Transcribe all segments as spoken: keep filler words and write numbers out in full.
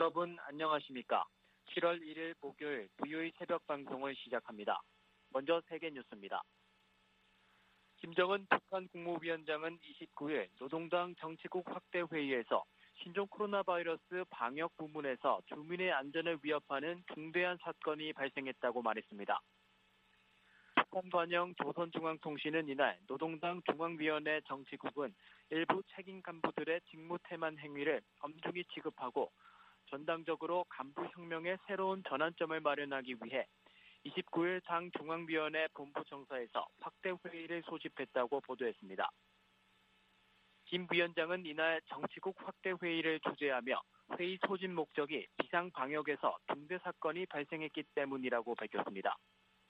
여러분 안녕하십니까? 칠월 일일 목요일 브이오에이 새벽 방송을 시작합니다. 먼저 세계 뉴스입니다. 김정은 북한 국무위원장은 이십구일 노동당 정치국 확대 회의에서 신종 코로나 바이러스 방역 부문에서 주민의 안전을 위협하는 중대한 사건이 발생했다고 말했습니다. 북한 관영 조선중앙통신은 이날 노동당 중앙위원회 정치국은 일부 책임 간부들의 직무태만 행위를 엄중히 취급하고 전당적으로 간부혁명의 새로운 전환점을 마련하기 위해 이십구일 당 중앙위원회 본부청사에서 확대 회의를 소집했다고 보도했습니다. 김 위원장은 이날 정치국 확대 회의를 주재하며 회의 소집 목적이 비상 방역에서 중대 사건이 발생했기 때문이라고 밝혔습니다.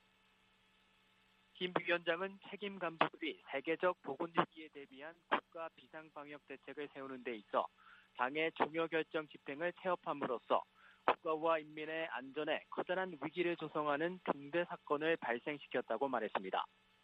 김 위원장은 책임 간부들이 세계적 보건위기에 대비한 국가 비상 방역 대책을 세우는 데 있어 당의 중요 결정 집행을 태업함으로써 국가와 인민의 안전에 커다란 위기를 조성하는 중대 사건을 발생시켰다고 말했습니다.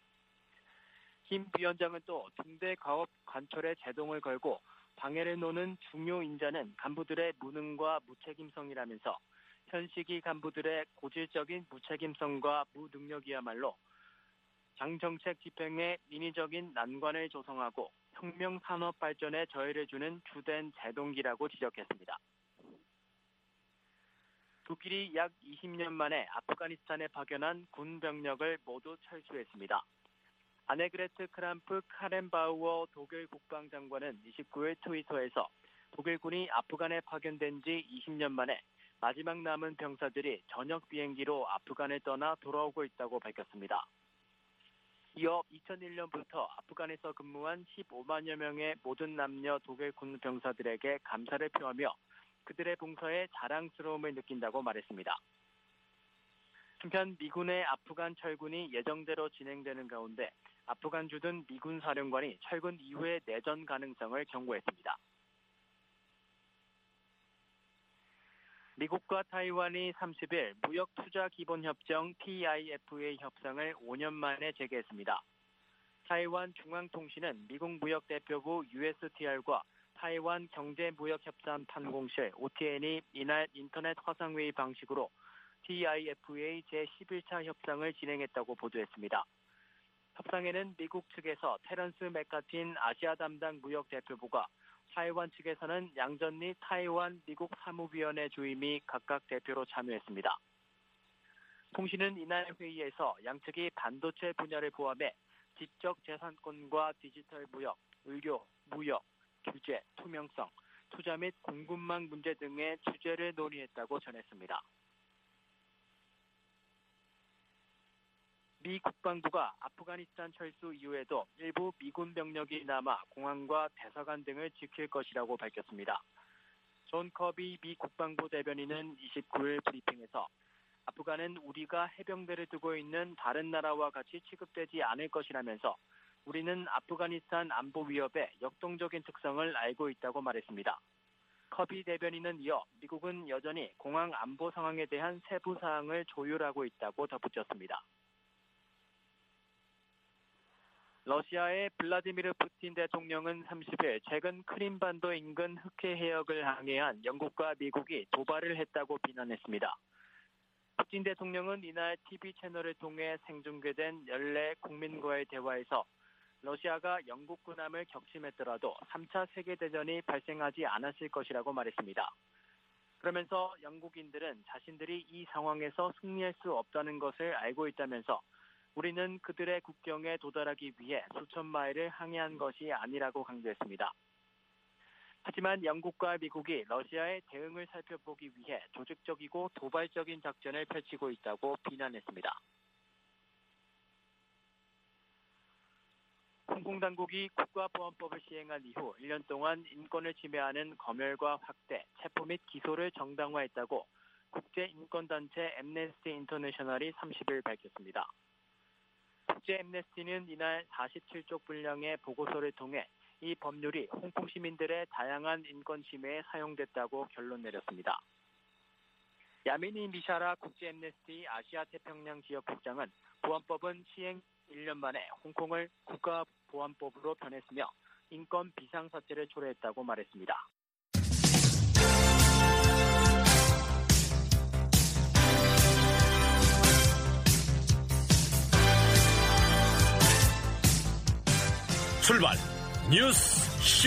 김 위원장은 또 중대 가업 관철에 제동을 걸고 방해를 놓는 중요 인자는 간부들의 무능과 무책임성이라면서 현 시기 간부들의 고질적인 무책임성과 무능력이야말로 당 정책 집행에 인위적인 난관을 조성하고 혁명 산업 발전에 저해를 주는 주된 제동기라고 지적했습니다. 독일이 약 이십 년 만에 아프가니스탄에 파견한 군 병력을 모두 철수했습니다. 아네그레트 크람프 카렌바우어 독일 국방장관은 이십구일 트위터에서 독일군이 아프간에 파견된 지 이십 년 만에 마지막 남은 병사들이 저녁 비행기로 아프간을 떠나 돌아오고 있다고 밝혔습니다. 이어 이천일년부터 아프간에서 근무한 십오만여 명의 모든 남녀 독일 군 병사들에게 감사를 표하며 그들의 봉사에 자랑스러움을 느낀다고 말했습니다. 한편 미군의 아프간 철군이 예정대로 진행되는 가운데 아프간 주둔 미군 사령관이 철군 이후의 내전 가능성을 경고했습니다. 미국과 타이완이 삼십일 무역투자기본협정 티아이에프에이 협상을 오 년 만에 재개했습니다. 타이완 중앙통신은 미국 무역대표부 유에스티알과 타이완 경제무역협상판공실 오티엔이 이날 인터넷 화상회의 방식으로 티아이에프에이 제십일차 협상을 진행했다고 보도했습니다. 협상에는 미국 측에서 테런스 맥카틴 아시아 담당 무역대표부가 타이완 측에서는 양전리 타이완 미국 사무위원회 주임이 각각 대표로 참여했습니다. 통신은 이날 회의에서 양측이 반도체 분야를 포함해 지적 재산권과 디지털 무역, 의료, 무역, 규제, 투명성, 투자 및 공급망 문제 등의 주제를 논의했다고 전했습니다. 미 국방부가 아프가니스탄 철수 이후에도 일부 미군 병력이 남아 공항과 대사관 등을 지킬 것이라고 밝혔습니다. 존 커비 미 국방부 대변인은 이십구일 브리핑에서 아프간은 우리가 해병대를 두고 있는 다른 나라와 같이 취급되지 않을 것이라면서 우리는 아프가니스탄 안보 위협의 역동적인 특성을 알고 있다고 말했습니다. 커비 대변인은 이어 미국은 여전히 공항 안보 상황에 대한 세부 사항을 조율하고 있다고 덧붙였습니다. 러시아의 블라디미르 푸틴 대통령은 삼십일 최근 크림반도 인근 흑해 해역을 항해한 영국과 미국이 도발을 했다고 비난했습니다. 푸틴 대통령은 이날 티비 채널을 통해 생중계된 연례 국민과의 대화에서 러시아가 영국 군함을 격침했더라도 삼차 세계대전이 발생하지 않았을 것이라고 말했습니다. 그러면서 영국인들은 자신들이 이 상황에서 승리할 수 없다는 것을 알고 있다면서 우리는 그들의 국경에 도달하기 위해 수천 마일을 항해한 것이 아니라고 강조했습니다. 하지만 영국과 미국이 러시아의 대응을 살펴보기 위해 조직적이고 도발적인 작전을 펼치고 있다고 비난했습니다. 홍콩 당국이 국가보안법을 시행한 이후 일 년 동안 인권을 침해하는 검열과 확대, 체포 및 기소를 정당화했다고 국제인권단체 앰네스티 인터내셔널이 삼십일 밝혔습니다. 국제 앰네스티는 이날 사십칠쪽 분량의 보고서를 통해 이 법률이 홍콩 시민들의 다양한 인권 침해에 사용됐다고 결론 내렸습니다. 야미니 미샤라 국제 앰네스티 아시아 태평양 지역 국장은 보안법은 시행 일 년 만에 홍콩을 국가보안법으로 변했으며 인권 비상사태를 초래했다고 말했습니다. 출발 뉴스 쇼.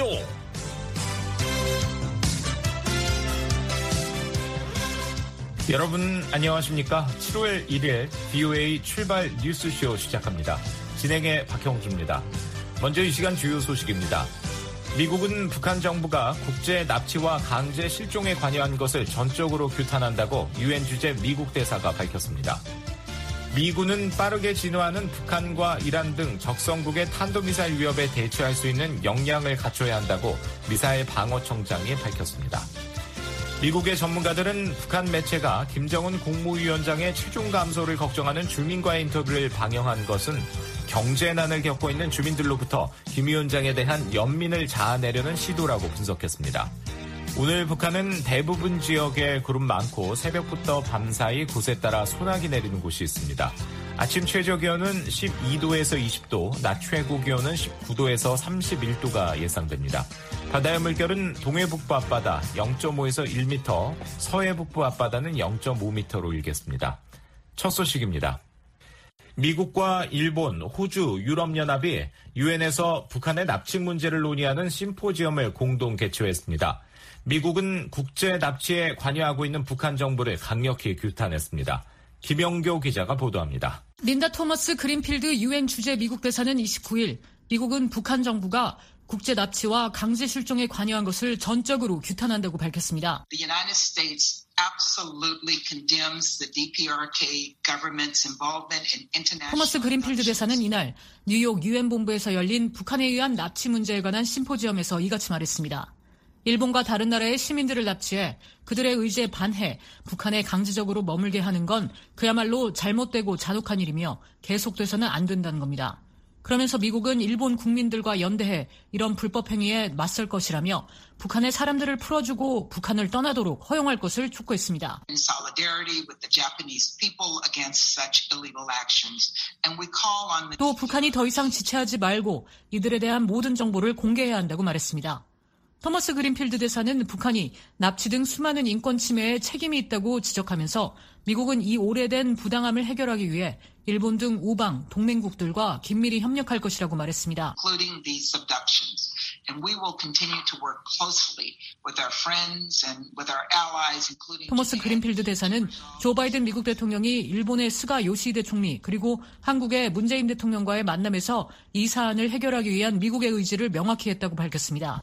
여러분 안녕하십니까? 칠월 일일 비오에이 출발 뉴스쇼 시작합니다. 진행의 박형주입니다. 먼저 이 시간 주요 소식입니다. 미국은 북한 정부가 국제 납치와 강제 실종에 관여한 것을 전적으로 규탄한다고 유엔 주재 미국 대사가 밝혔습니다. 미군은 빠르게 진화하는 북한과 이란 등 적성국의 탄도미사일 위협에 대처할 수 있는 역량을 갖춰야 한다고 미사일 방어청장이 밝혔습니다. 미국의 전문가들은 북한 매체가 김정은 국무위원장의 체중 감소를 걱정하는 주민과의 인터뷰를 방영한 것은 경제난을 겪고 있는 주민들로부터 김 위원장에 대한 연민을 자아내려는 시도라고 분석했습니다. 오늘 북한은 대부분 지역에 구름 많고 새벽부터 밤사이 곳에 따라 소나기 내리는 곳이 있습니다. 아침 최저기온은 십이도에서 이십도, 낮 최고기온은 십구도에서 삼십일도가 예상됩니다. 바다의 물결은 동해북부 앞바다 영점오에서 일 미터, 서해북부 앞바다는 영점오 미터로 일겠습니다. 첫 소식입니다. 미국과 일본, 호주, 유럽연합이 유엔에서 북한의 납치 문제를 논의하는 심포지엄을 공동 개최했습니다. 미국은 국제 납치에 관여하고 있는 북한 정부를 강력히 규탄했습니다. 김영교 기자가 보도합니다. 린다 토머스 그린필드 유엔 주재 미국 대사는 이십구일 미국은 북한 정부가 국제 납치와 강제 실종에 관여한 것을 전적으로 규탄한다고 밝혔습니다. The United States absolutely condemns the 디피아르케이 government's involvement in international. 토머스 그린필드 대사는 이날 뉴욕 유엔 본부에서 열린 북한에 의한 납치 문제에 관한 심포지엄에서 이같이 말했습니다. 일본과 다른 나라의 시민들을 납치해 그들의 의지에 반해 북한에 강제적으로 머물게 하는 건 그야말로 잘못되고 잔혹한 일이며 계속돼서는 안 된다는 겁니다. 그러면서 미국은 일본 국민들과 연대해 이런 불법 행위에 맞설 것이라며 북한의 사람들을 풀어주고 북한을 떠나도록 허용할 것을 촉구했습니다. 또 북한이 더 이상 지체하지 말고 이들에 대한 모든 정보를 공개해야 한다고 말했습니다. 토머스 그린필드 대사는 북한이 납치 등 수많은 인권 침해에 책임이 있다고 지적하면서 미국은 이 오래된 부당함을 해결하기 위해 일본 등 우방, 동맹국들과 긴밀히 협력할 것이라고 말했습니다. 토머스 그린필드 대사는 조 바이든 미국 대통령이 일본의 스가 요시히데 총리 그리고 한국의 문재인 대통령과의 만남에서 이 사안을 해결하기 위한 미국의 의지를 명확히 했다고 밝혔습니다.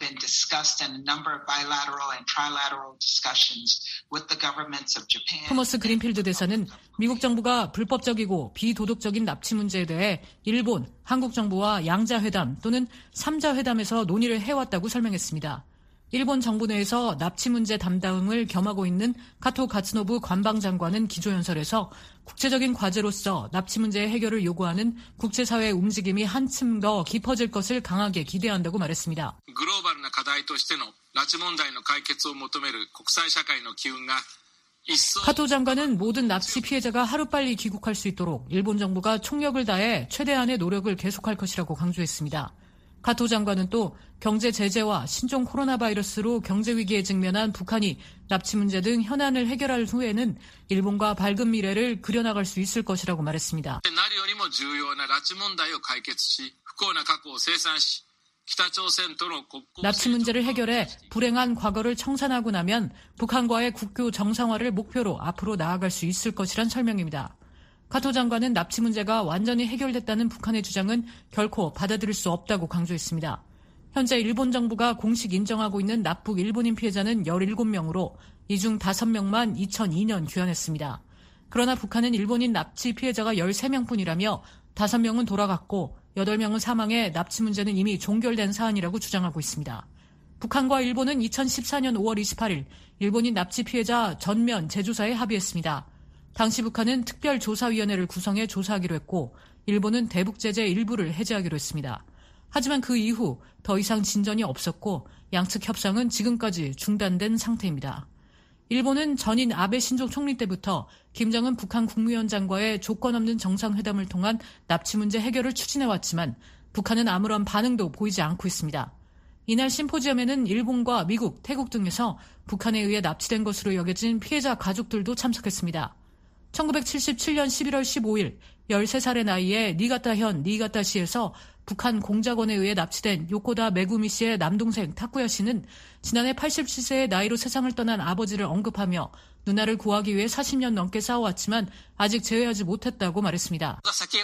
토머스 그린필드 대사는 미국 정부가 불법적이고 비도덕적인 납치 문제에 대해 일본, 한국 정부와 양자회담 또는 삼자회담에서 논의를 해왔다고 설명했습니다. 일본 정부 내에서 납치 문제 담당을 겸하고 있는 카토 가츠노부 관방장관은 기조연설에서 국제적인 과제로서 납치 문제의 해결을 요구하는 국제사회의 움직임이 한층 더 깊어질 것을 강하게 기대한다고 말했습니다. 글로벌한課題としての拉致問題の解決を求める国際社会の機運が카토 장관은 모든 납치 피해자가 하루빨리 귀국할 수 있도록 일본 정부가 총력을 다해 최대한의 노력을 계속할 것이라고 강조했습니다. 카토 장관은 또 경제 제재와 신종 코로나 바이러스로 경제 위기에 직면한 북한이 납치 문제 등 현안을 해결할 후에는 일본과 밝은 미래를 그려나갈 수 있을 것이라고 말했습니다. 납치 문제를 해결해 불행한 과거를 청산하고 나면 북한과의 국교 정상화를 목표로 앞으로 나아갈 수 있을 것이란 설명입니다. 카토 장관은 납치 문제가 완전히 해결됐다는 북한의 주장은 결코 받아들일 수 없다고 강조했습니다. 현재 일본 정부가 공식 인정하고 있는 납북 일본인 피해자는 열일곱 명으로 이 중 다섯 명만 이천이년 귀환했습니다. 그러나 북한은 일본인 납치 피해자가 열세 명뿐이라며 다섯 명은 돌아갔고 여덟 명은 사망해 납치 문제는 이미 종결된 사안이라고 주장하고 있습니다. 북한과 일본은 이천십사년 오월 이십팔일 일본인 납치 피해자 전면 재조사에 합의했습니다. 당시 북한은 특별조사위원회를 구성해 조사하기로 했고 일본은 대북제재 일부를 해제하기로 했습니다. 하지만 그 이후 더 이상 진전이 없었고 양측 협상은 지금까지 중단된 상태입니다. 일본은 전인 아베 신조 총리 때부터 김정은 북한 국무위원장과의 조건 없는 정상회담을 통한 납치 문제 해결을 추진해왔지만 북한은 아무런 반응도 보이지 않고 있습니다. 이날 심포지엄에는 일본과 미국, 태국 등에서 북한에 의해 납치된 것으로 여겨진 피해자 가족들도 참석했습니다. 천구백칠십칠년 십일월 십오일 열세 살의 나이에 니가타현 니가타시에서 북한 공작원에 의해 납치된 요코다 메구미 씨의 남동생 타쿠야 씨는 지난해 팔십칠 세의 나이로 세상을 떠난 아버지를 언급하며 누나를 구하기 위해 사십 년 넘게 싸워왔지만 아직 재회하지 못했다고 말했습니다.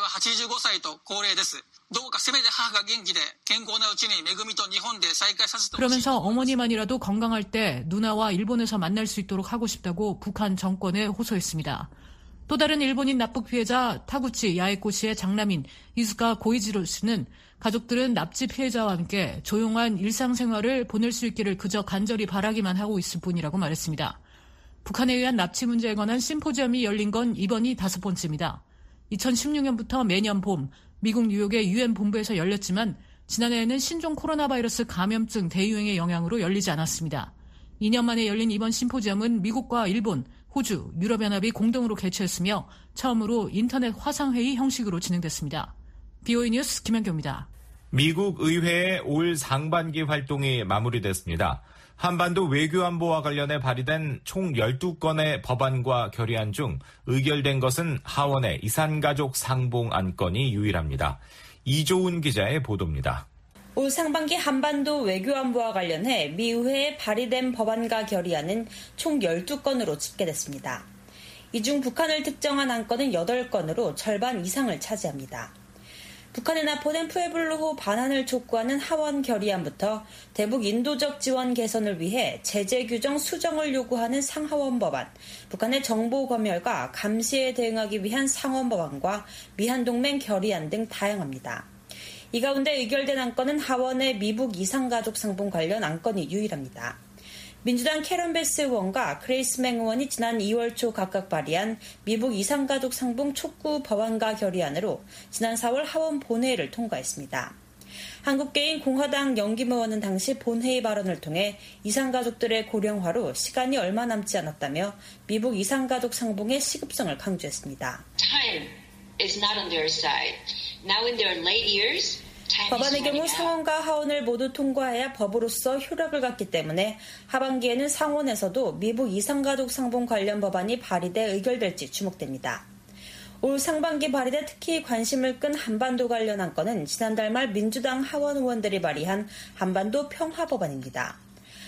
그러면서 어머니만이라도 건강할 때 누나와 일본에서 만날 수 있도록 하고 싶다고 북한 정권에 호소했습니다. 또 다른 일본인 납북 피해자 타구치 야에코 씨의 장남인 이즈카 고이지로 씨는 가족들은 납치 피해자와 함께 조용한 일상생활을 보낼 수 있기를 그저 간절히 바라기만 하고 있을 뿐이라고 말했습니다. 북한에 의한 납치 문제에 관한 심포지엄이 열린 건 이번이 다섯 번째입니다. 이천십육 년부터 매년 봄 미국 뉴욕의 유엔 본부에서 열렸지만 지난해에는 신종 코로나 바이러스 감염증 대유행의 영향으로 열리지 않았습니다. 이 년 만에 열린 이번 심포지엄은 미국과 일본, 호주, 유럽연합이 공동으로 개최했으며 처음으로 인터넷 화상회의 형식으로 진행됐습니다. 비오이 뉴스 김현교입니다. 미국 의회의 올 상반기 활동이 마무리됐습니다. 한반도 외교안보와 관련해 발의된 총 열두 건의 법안과 결의안 중 의결된 것은 하원의 이산가족 상봉 안건이 유일합니다. 이조은 기자의 보도입니다. 올 상반기 한반도 외교안보와 관련해 미 의회에 발의된 법안과 결의안은 총 열두 건으로 집계됐습니다. 이 중 북한을 특정한 안건은 여덟 건으로 절반 이상을 차지합니다. 북한에 납포된 푸에블로호 반환을 촉구하는 하원 결의안부터 대북 인도적 지원 개선을 위해 제재 규정 수정을 요구하는 상하원 법안, 북한의 정보 검열과 감시에 대응하기 위한 상원 법안과 미한동맹 결의안 등 다양합니다. 이 가운데 의결된 안건은 하원의 미북 이산가족 상봉 관련 안건이 유일합니다. 민주당 캐런 베스 의원과 크레이스 맹 의원이 지난 이월 초 각각 발의한 미북 이산가족 상봉 촉구 법안과 결의안으로 지난 사월 하원 본회의를 통과했습니다. 한국계인 공화당 영김 의원은 당시 본회의 발언을 통해 이산가족들의 고령화로 시간이 얼마 남지 않았다며 미북 이산가족 상봉의 시급성을 강조했습니다. Time is not on their side. Now in their late years, 법안의 경우 상원과 하원을 모두 통과해야 법으로서 효력을 갖기 때문에 하반기에는 상원에서도 미북 이산가족 상봉 관련 법안이 발의돼 의결될지 주목됩니다. 올 상반기 발의돼 특히 관심을 끈 한반도 관련 안건은 지난달 말 민주당 하원 의원들이 발의한 한반도 평화 법안입니다.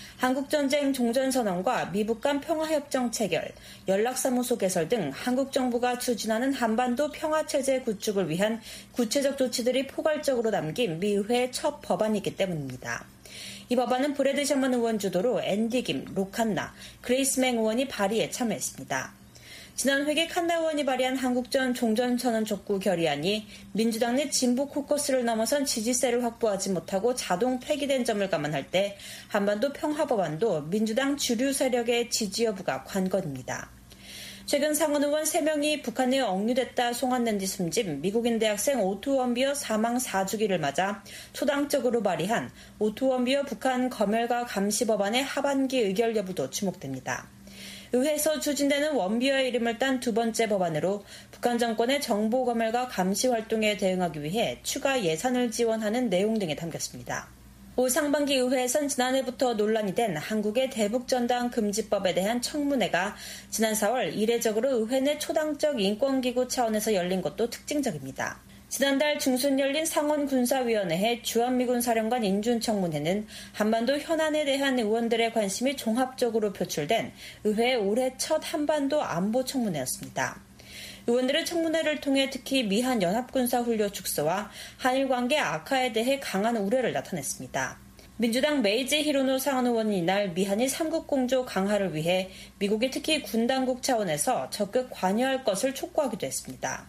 한국전쟁 종전선언과 미북 간 평화협정 체결, 연락사무소 개설 등 한국 정부가 추진하는 한반도 평화체제 구축을 위한 구체적 조치들이 포괄적으로 담긴 미 의회의 첫 법안이기 때문입니다. 이 법안은 브래드 셔먼 의원 주도로 앤디 김, 로 칸나, 그레이스 맹 의원이 발의에 참여했습니다. 지난 회기 칸나 의원이 발의한 한국전 종전선언 촉구 결의안이 민주당 내 진보 코커스를 넘어선 지지세를 확보하지 못하고 자동 폐기된 점을 감안할 때 한반도 평화법안도 민주당 주류 세력의 지지 여부가 관건입니다. 최근 상원 의원 세 명이 북한에 억류됐다 송환된 뒤 숨진 미국인 대학생 오투 원비어 사망 사 주기를 맞아 초당적으로 발의한 오투 원비어 북한 검열과 감시 법안의 하반기 의결 여부도 주목됩니다. 의회에서 추진되는 원비어의 이름을 딴 두 번째 법안으로 북한 정권의 정보 검열과 감시 활동에 대응하기 위해 추가 예산을 지원하는 내용 등이 담겼습니다. 올 상반기 의회에선 지난해부터 논란이 된 한국의 대북전당 금지법에 대한 청문회가 지난 사월 이례적으로 의회 내 초당적 인권기구 차원에서 열린 것도 특징적입니다. 지난달 중순 열린 상원군사위원회의 주한미군 사령관 인준청문회는 한반도 현안에 대한 의원들의 관심이 종합적으로 표출된 의회의 올해 첫 한반도 안보청문회였습니다. 의원들의 청문회를 통해 특히 미한 연합군사훈련 축소와 한일 관계 악화에 대해 강한 우려를 나타냈습니다. 민주당 메이지 히로노 상원 의원은 이날 미한일 삼국 공조 강화를 위해 미국이 특히 군 당국 차원에서 적극 관여할 것을 촉구하기도 했습니다.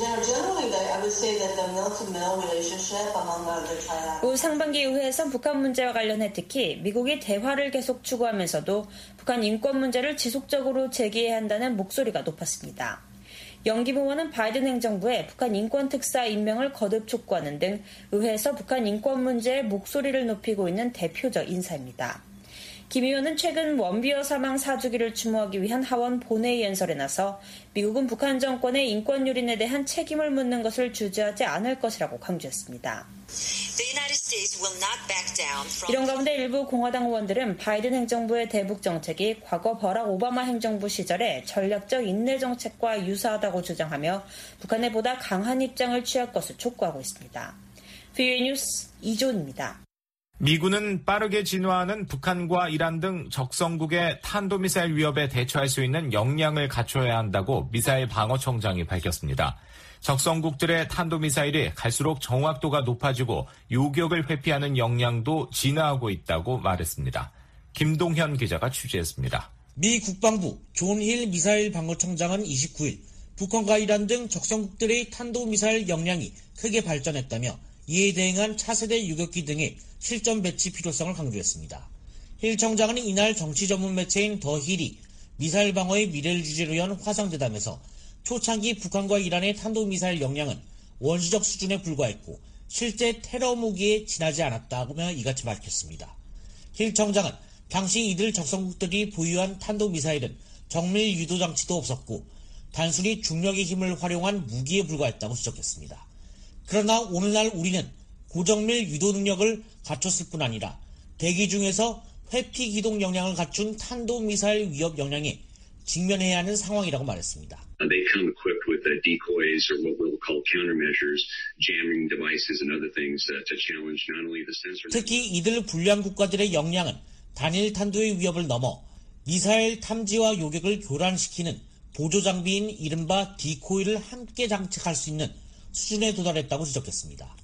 올 상반기 의회에선 북한 문제와 관련해 특히 미국이 대화를 계속 추구하면서도 북한 인권 문제를 지속적으로 제기해야 한다는 목소리가 높았습니다. 영김 의원은 바이든 행정부에 북한 인권 특사 임명을 거듭 촉구하는 등 의회에서 북한 인권 문제에 목소리를 높이고 있는 대표적 인사입니다. 김 의원은 최근 원비어 사망 사주기를 추모하기 위한 하원 본회의 연설에 나서 미국은 북한 정권의 인권 유린에 대한 책임을 묻는 것을 주저하지 않을 것이라고 강조했습니다. 이런 가운데 일부 공화당 의원들은 바이든 행정부의 대북 정책이 과거 버락 오바마 행정부 시절의 전략적 인내 정책과 유사하다고 주장하며 북한에 보다 강한 입장을 취할 것을 촉구하고 있습니다. 브이오에이 뉴스 이조은입니다. 미군은 빠르게 진화하는 북한과 이란 등 적성국의 탄도미사일 위협에 대처할 수 있는 역량을 갖춰야 한다고 미사일 방어청장이 밝혔습니다. 적성국들의 탄도미사일이 갈수록 정확도가 높아지고 요격을 회피하는 역량도 진화하고 있다고 말했습니다. 김동현 기자가 취재했습니다. 미 국방부 존 힐 미사일 방어청장은 이십구일 북한과 이란 등 적성국들의 탄도미사일 역량이 크게 발전했다며 이에 대응한 차세대 유격기 등의 실전 배치 필요성을 강조했습니다. 힐 청장은 이날 정치 전문 매체인 더 힐이 미사일 방어의 미래를 주제로 연 화상대담에서 초창기 북한과 이란의 탄도미사일 역량은 원시적 수준에 불과했고 실제 테러 무기에 지나지 않았다며 이같이 밝혔습니다. 힐 청장은 당시 이들 적성국들이 보유한 탄도미사일은 정밀 유도 장치도 없었고 단순히 중력의 힘을 활용한 무기에 불과했다고 지적했습니다. 그러나 오늘날 우리는 고정밀 유도 능력을 갖췄을 뿐 아니라 대기 중에서 회피 기동 역량을 갖춘 탄도미사일 위협 역량에 직면해야 하는 상황이라고 말했습니다. They come equipped with uh, decoys or what we'll call countermeasures, jamming devices and other things uh, to challenge not only the sensor. 특히 이들 불량 국가들의 역량은 단일 탄도의 위협을 넘어 미사일 탐지와 요격을 교란시키는 보조 장비인 이른바 디코이를 함께 장착할 수 있는 수준에 도달했다고 지적했습니다.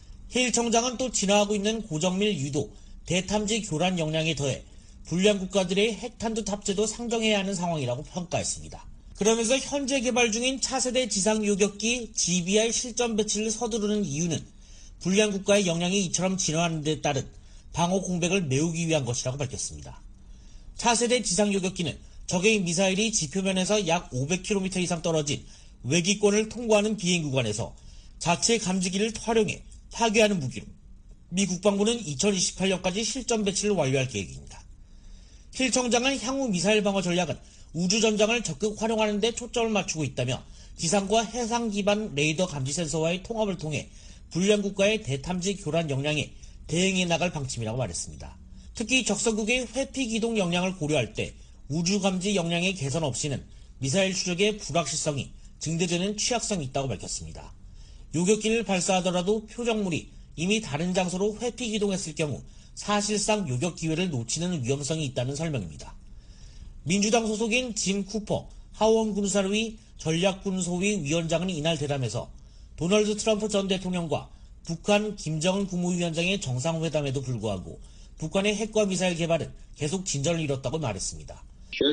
힐 청장은 또 진화하고 있는 고정밀 유도, 대탐지 교란 역량에 더해 불량 국가들의 핵탄두 탑재도 상정해야 하는 상황이라고 평가했습니다. 그러면서 현재 개발 중인 차세대 지상 요격기 지비아이 실전 배치를 서두르는 이유는 불량 국가의 역량이 이처럼 진화하는 데 따른 방어 공백을 메우기 위한 것이라고 밝혔습니다. 차세대 지상 요격기는 적의 미사일이 지표면에서 약 오백 킬로미터 이상 떨어진 외기권을 통과하는 비행 구간에서 자체 감지기를 활용해 파괴하는 무기로 미 국방부는 이천이십팔년까지 실전 배치를 완료할 계획입니다. 힐 청장은 향후 미사일 방어 전략은 우주전장을 적극 활용하는 데 초점을 맞추고 있다며 지상과 해상 기반 레이더 감지 센서와의 통합을 통해 불량 국가의 대탐지 교란 역량에 대응해 나갈 방침이라고 말했습니다. 특히 적성국의 회피 기동 역량을 고려할 때 우주 감지 역량의 개선 없이는 미사일 추적의 불확실성이 증대되는 취약성이 있다고 밝혔습니다. 요격기를 발사하더라도 표적물이 이미 다른 장소로 회피 기동했을 경우 사실상 요격 기회를 놓치는 위험성이 있다는 설명입니다. 민주당 소속인 짐 쿠퍼 하원 군사위 전략군소위 위원장은 이날 대담에서 도널드 트럼프 전 대통령과 북한 김정은 국무위원장의 정상회담에도 불구하고 북한의 핵과 미사일 개발은 계속 진전을 이뤘다고 말했습니다.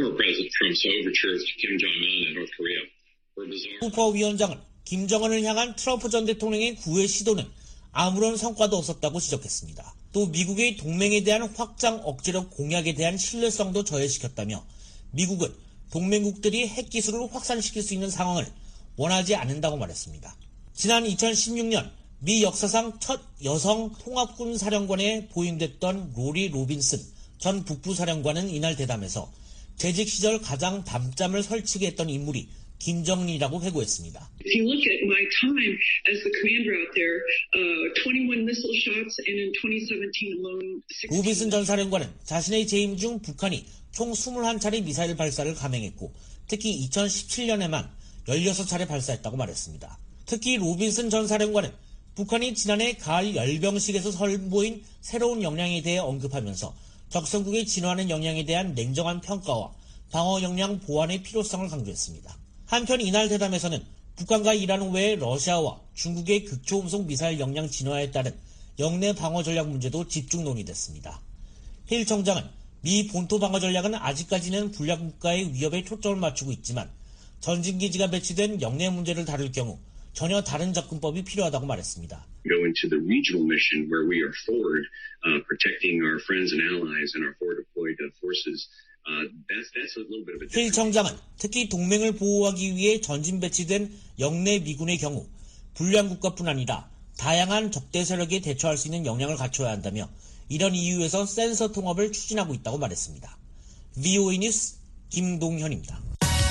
쿠퍼 위원장은 김정은을 향한 트럼프 전 대통령의 구애 시도는 아무런 성과도 없었다고 지적했습니다. 또 미국의 동맹에 대한 확장 억제력 공약에 대한 신뢰성도 저해시켰다며 미국은 동맹국들이 핵기술을 확산시킬 수 있는 상황을 원하지 않는다고 말했습니다. 지난 이천십육년 미 역사상 첫 여성 통합군 사령관에 보임됐던 로리 로빈슨 전 북부사령관은 이날 대담에서 재직 시절 가장 밤잠을 설치게 했던 인물이 김정은이라고 회고했습니다. If you look at my time as the commander out there, uh, twenty-one missile shots and in twenty seventeen alone. 로빈슨 전 사령관은 자신의 재임 중 북한이 총 이십일 차례 미사일 발사를 감행했고 특히 이천십칠년에만 십육 차례 발사했다고 말했습니다. 특히 로빈슨 전 사령관은 북한이 지난해 가을 열병식에서 선보인 새로운 역량에 대해 언급하면서 적성국의 진화하는 역량에 대한 냉정한 평가와 방어 역량 보완의 필요성을 강조했습니다. 한편 이날 대담에서는 북한과 이란 외에 러시아와 중국의 극초음속 미사일 역량 진화에 따른 영내 방어 전략 문제도 집중 논의됐습니다. 힐 청장은 미 본토 방어 전략은 아직까지는 불량 국가의 위협에 초점을 맞추고 있지만 전진기지가 배치된 영내 문제를 다룰 경우 전혀 다른 접근법이 필요하다고 말했습니다. Go into the regional mission where we are forward, uh, protecting our friends and allies and our forward deployed forces. Uh, that's, that's a little bit of a 힐 청장은 특히 동맹을 보호하기 위해 전진 배치된 영내 미군의 경우 불량 국가뿐 아니라 다양한 적대 세력에 대처할 수 있는 역량을 갖춰야 한다며 이런 이유에서 센서 통합을 추진하고 있다고 말했습니다. 브이오에이 뉴스 김동현입니다.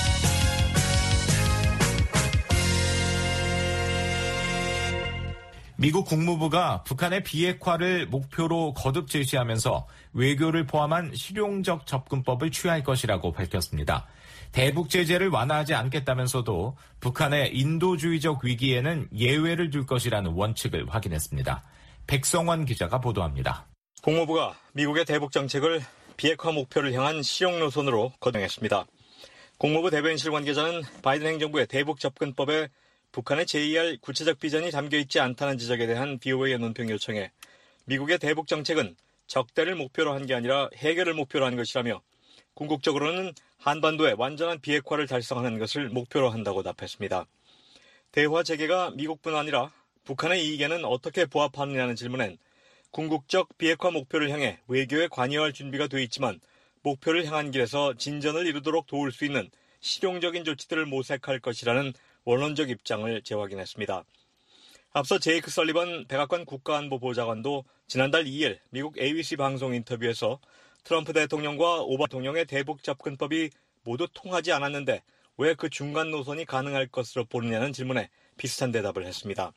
미국 국무부가 북한의 비핵화를 목표로 거듭 제시하면서 외교를 포함한 실용적 접근법을 취할 것이라고 밝혔습니다. 대북 제재를 완화하지 않겠다면서도 북한의 인도주의적 위기에는 예외를 둘 것이라는 원칙을 확인했습니다. 백성원 기자가 보도합니다. 국무부가 미국의 대북 정책을 비핵화 목표를 향한 실용 노선으로 거듭했습니다. 국무부 대변인실 관계자는 바이든 행정부의 대북 접근법에 북한의 제의할 구체적 비전이 담겨있지 않다는 지적에 대한 브이오에이의 논평 요청에 미국의 대북 정책은 적대를 목표로 한 게 아니라 해결을 목표로 한 것이라며 궁극적으로는 한반도의 완전한 비핵화를 달성하는 것을 목표로 한다고 답했습니다. 대화 재개가 미국뿐 아니라 북한의 이익에는 어떻게 부합하느냐는 질문엔 궁극적 비핵화 목표를 향해 외교에 관여할 준비가 돼 있지만 목표를 향한 길에서 진전을 이루도록 도울 수 있는 실용적인 조치들을 모색할 것이라는 원론적 입장을 재확인했습니다. 앞서 제이크 설리번 백악관 국가안보보좌관도 지난달 이 일 미국 에이비씨 방송 인터뷰에서 트럼프 대통령과 오바마 대통령의 대북 접근법이 모두 통하지 않았는데 왜 그 중간 노선이 가능할 것으로 보느냐는 질문에 비슷한 대답을 했습니다.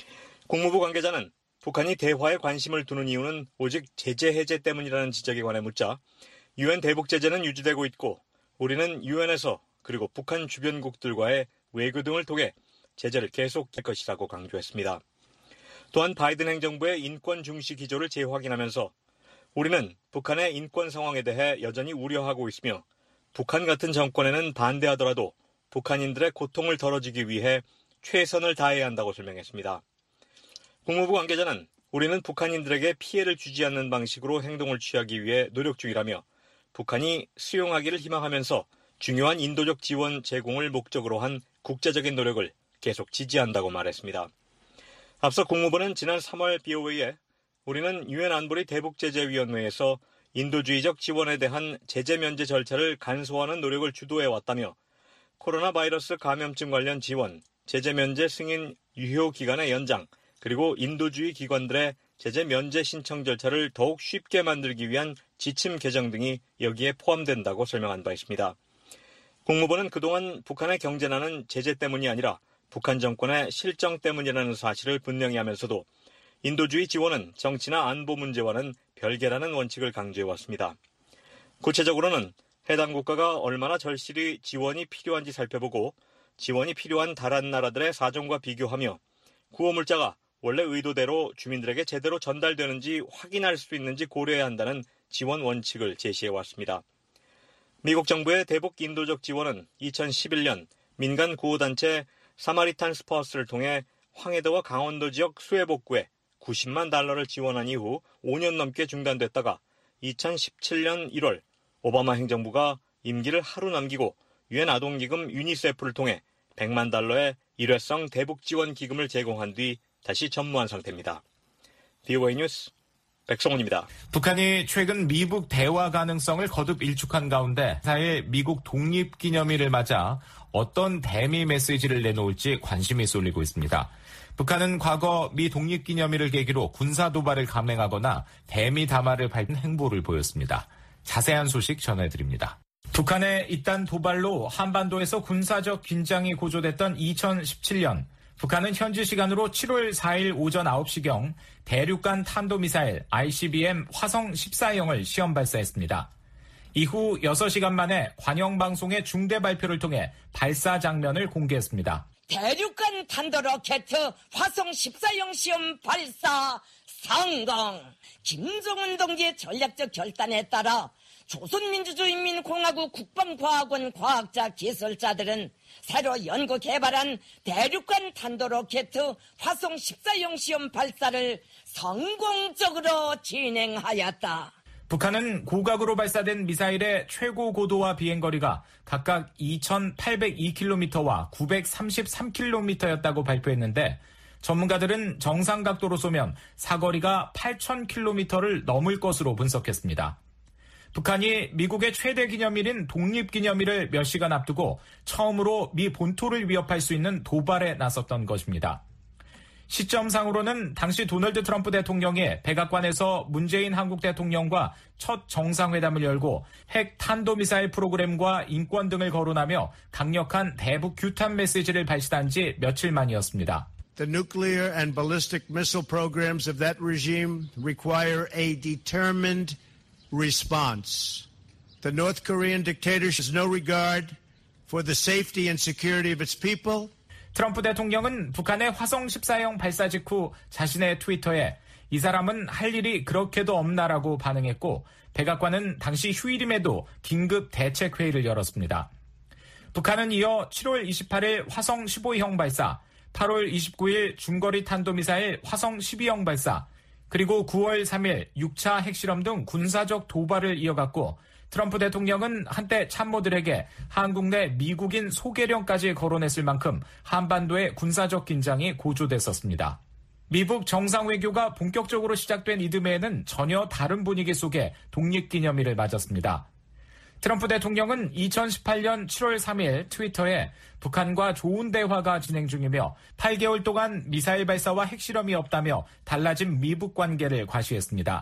국무부 관계자는 북한이 대화에 관심을 두는 이유는 오직 제재 해제 때문이라는 지적에 관해 묻자 유엔 대북 제재는 유지되고 있고 우리는 유엔에서 그리고 북한 주변국들과의 외교 등을 통해 제재를 계속할 것이라고 강조했습니다. 또한 바이든 행정부의 인권 중시 기조를 재확인하면서 우리는 북한의 인권 상황에 대해 여전히 우려하고 있으며 북한 같은 정권에는 반대하더라도 북한인들의 고통을 덜어주기 위해 최선을 다해야 한다고 설명했습니다. 국무부 관계자는 우리는 북한인들에게 피해를 주지 않는 방식으로 행동을 취하기 위해 노력 중이라며 북한이 수용하기를 희망하면서 중요한 인도적 지원 제공을 목적으로 한 국제적인 노력을 계속 지지한다고 말했습니다. 앞서 국무부는 지난 삼월 브이오에이에 우리는 유엔 안보리 대북제재위원회에서 인도주의적 지원에 대한 제재 면제 절차를 간소화하는 노력을 주도해왔다며 코로나 바이러스 감염증 관련 지원, 제재 면제 승인 유효 기간의 연장, 그리고 인도주의 기관들의 제재 면제 신청 절차를 더욱 쉽게 만들기 위한 지침 개정 등이 여기에 포함된다고 설명한 바 있습니다. 국무부는 그동안 북한의 경제난은 제재 때문이 아니라 북한 정권의 실정 때문이라는 사실을 분명히 하면서도 인도주의 지원은 정치나 안보 문제와는 별개라는 원칙을 강조해왔습니다. 구체적으로는 해당 국가가 얼마나 절실히 지원이 필요한지 살펴보고 지원이 필요한 다른 나라들의 사정과 비교하며 구호물자가 원래 의도대로 주민들에게 제대로 전달되는지 확인할 수 있는지 고려해야 한다는 지원 원칙을 제시해왔습니다. 미국 정부의 대북 인도적 지원은 이천십일 년 민간 구호단체 사마리탄 스퍼스를 통해 황해도와 강원도 지역 수해 복구에 구십만 달러를 지원한 이후 오 년 넘게 중단됐다가 이천십칠 년 일월 오바마 행정부가 임기를 하루 남기고 유엔 아동기금 유니세프를 통해 백만 달러의 일회성 대북 지원 기금을 제공한 뒤 다시 전무한 상태입니다. 브이오에이 뉴스 백성훈입니다. 북한이 최근 미북 대화 가능성을 거듭 일축한 가운데 사 일 미국 독립기념일을 맞아 어떤 대미 메시지를 내놓을지 관심이 쏠리고 있습니다. 북한은 과거 미 독립기념일을 계기로 군사 도발을 감행하거나 대미 담화를 밝힌 행보를 보였습니다. 자세한 소식 전해드립니다. 북한의 이딴 도발로 한반도에서 군사적 긴장이 고조됐던 이천십칠 년 북한은 현지 시간으로 칠월 사일 오전 아홉 시경 대륙간 탄도미사일 아이씨비엠 화성 십사형을 시험 발사했습니다. 이후 여섯 시간 만에 관영방송의 중대 발표를 통해 발사 장면을 공개했습니다. 대륙간 탄도로켓 화성 십사형 시험 발사 성공! 김정은 동지의 전략적 결단에 따라 조선민주주의인민공화국 국방과학원 과학자 기술자들은 새로 연구 개발한 대륙간 탄도로켓 화성 십사형 시험 발사를 성공적으로 진행하였다. 북한은 고각으로 발사된 미사일의 최고 고도와 비행거리가 각각 이천팔백이 킬로미터와 구백삼십삼 킬로미터였다고 발표했는데 전문가들은 정상 각도로 쏘면 사거리가 팔천 킬로미터를 넘을 것으로 분석했습니다. 북한이 미국의 최대 기념일인 독립기념일을 몇 시간 앞두고 처음으로 미 본토를 위협할 수 있는 도발에 나섰던 것입니다. 시점상으로는 당시 도널드 트럼프 대통령이 백악관에서 문재인 한국 대통령과 첫 정상회담을 열고 핵 탄도미사일 프로그램과 인권 등을 거론하며 강력한 대북 규탄 메시지를 발신한 지 며칠 만이었습니다. The nuclear and ballistic missile programs of that regime require a determined response. The North Korean dictatorship has no regard for the safety and security of its people. 트럼프 대통령은 북한의 화성 십사형 발사 직후 자신의 트위터에 이 사람은 할 일이 그렇게도 없나라고 반응했고 백악관은 당시 휴일임에도 긴급 대책회의를 열었습니다. 북한은 이어 칠월 이십팔일 화성 십오형 발사, 팔월 이십구일 중거리 탄도미사일 화성 십이형 발사, 그리고 구월 삼일 육 차 핵실험 등 군사적 도발을 이어갔고 트럼프 대통령은 한때 참모들에게 한국 내 미국인 소개령까지 거론했을 만큼 한반도의 군사적 긴장이 고조됐었습니다. 미북 정상외교가 본격적으로 시작된 이듬해에는 전혀 다른 분위기 속에 독립기념일을 맞았습니다. 트럼프 대통령은 이천십팔년 칠월 삼일 트위터에 북한과 좋은 대화가 진행 중이며 팔 개월 동안 미사일 발사와 핵실험이 없다며 달라진 미북 관계를 과시했습니다.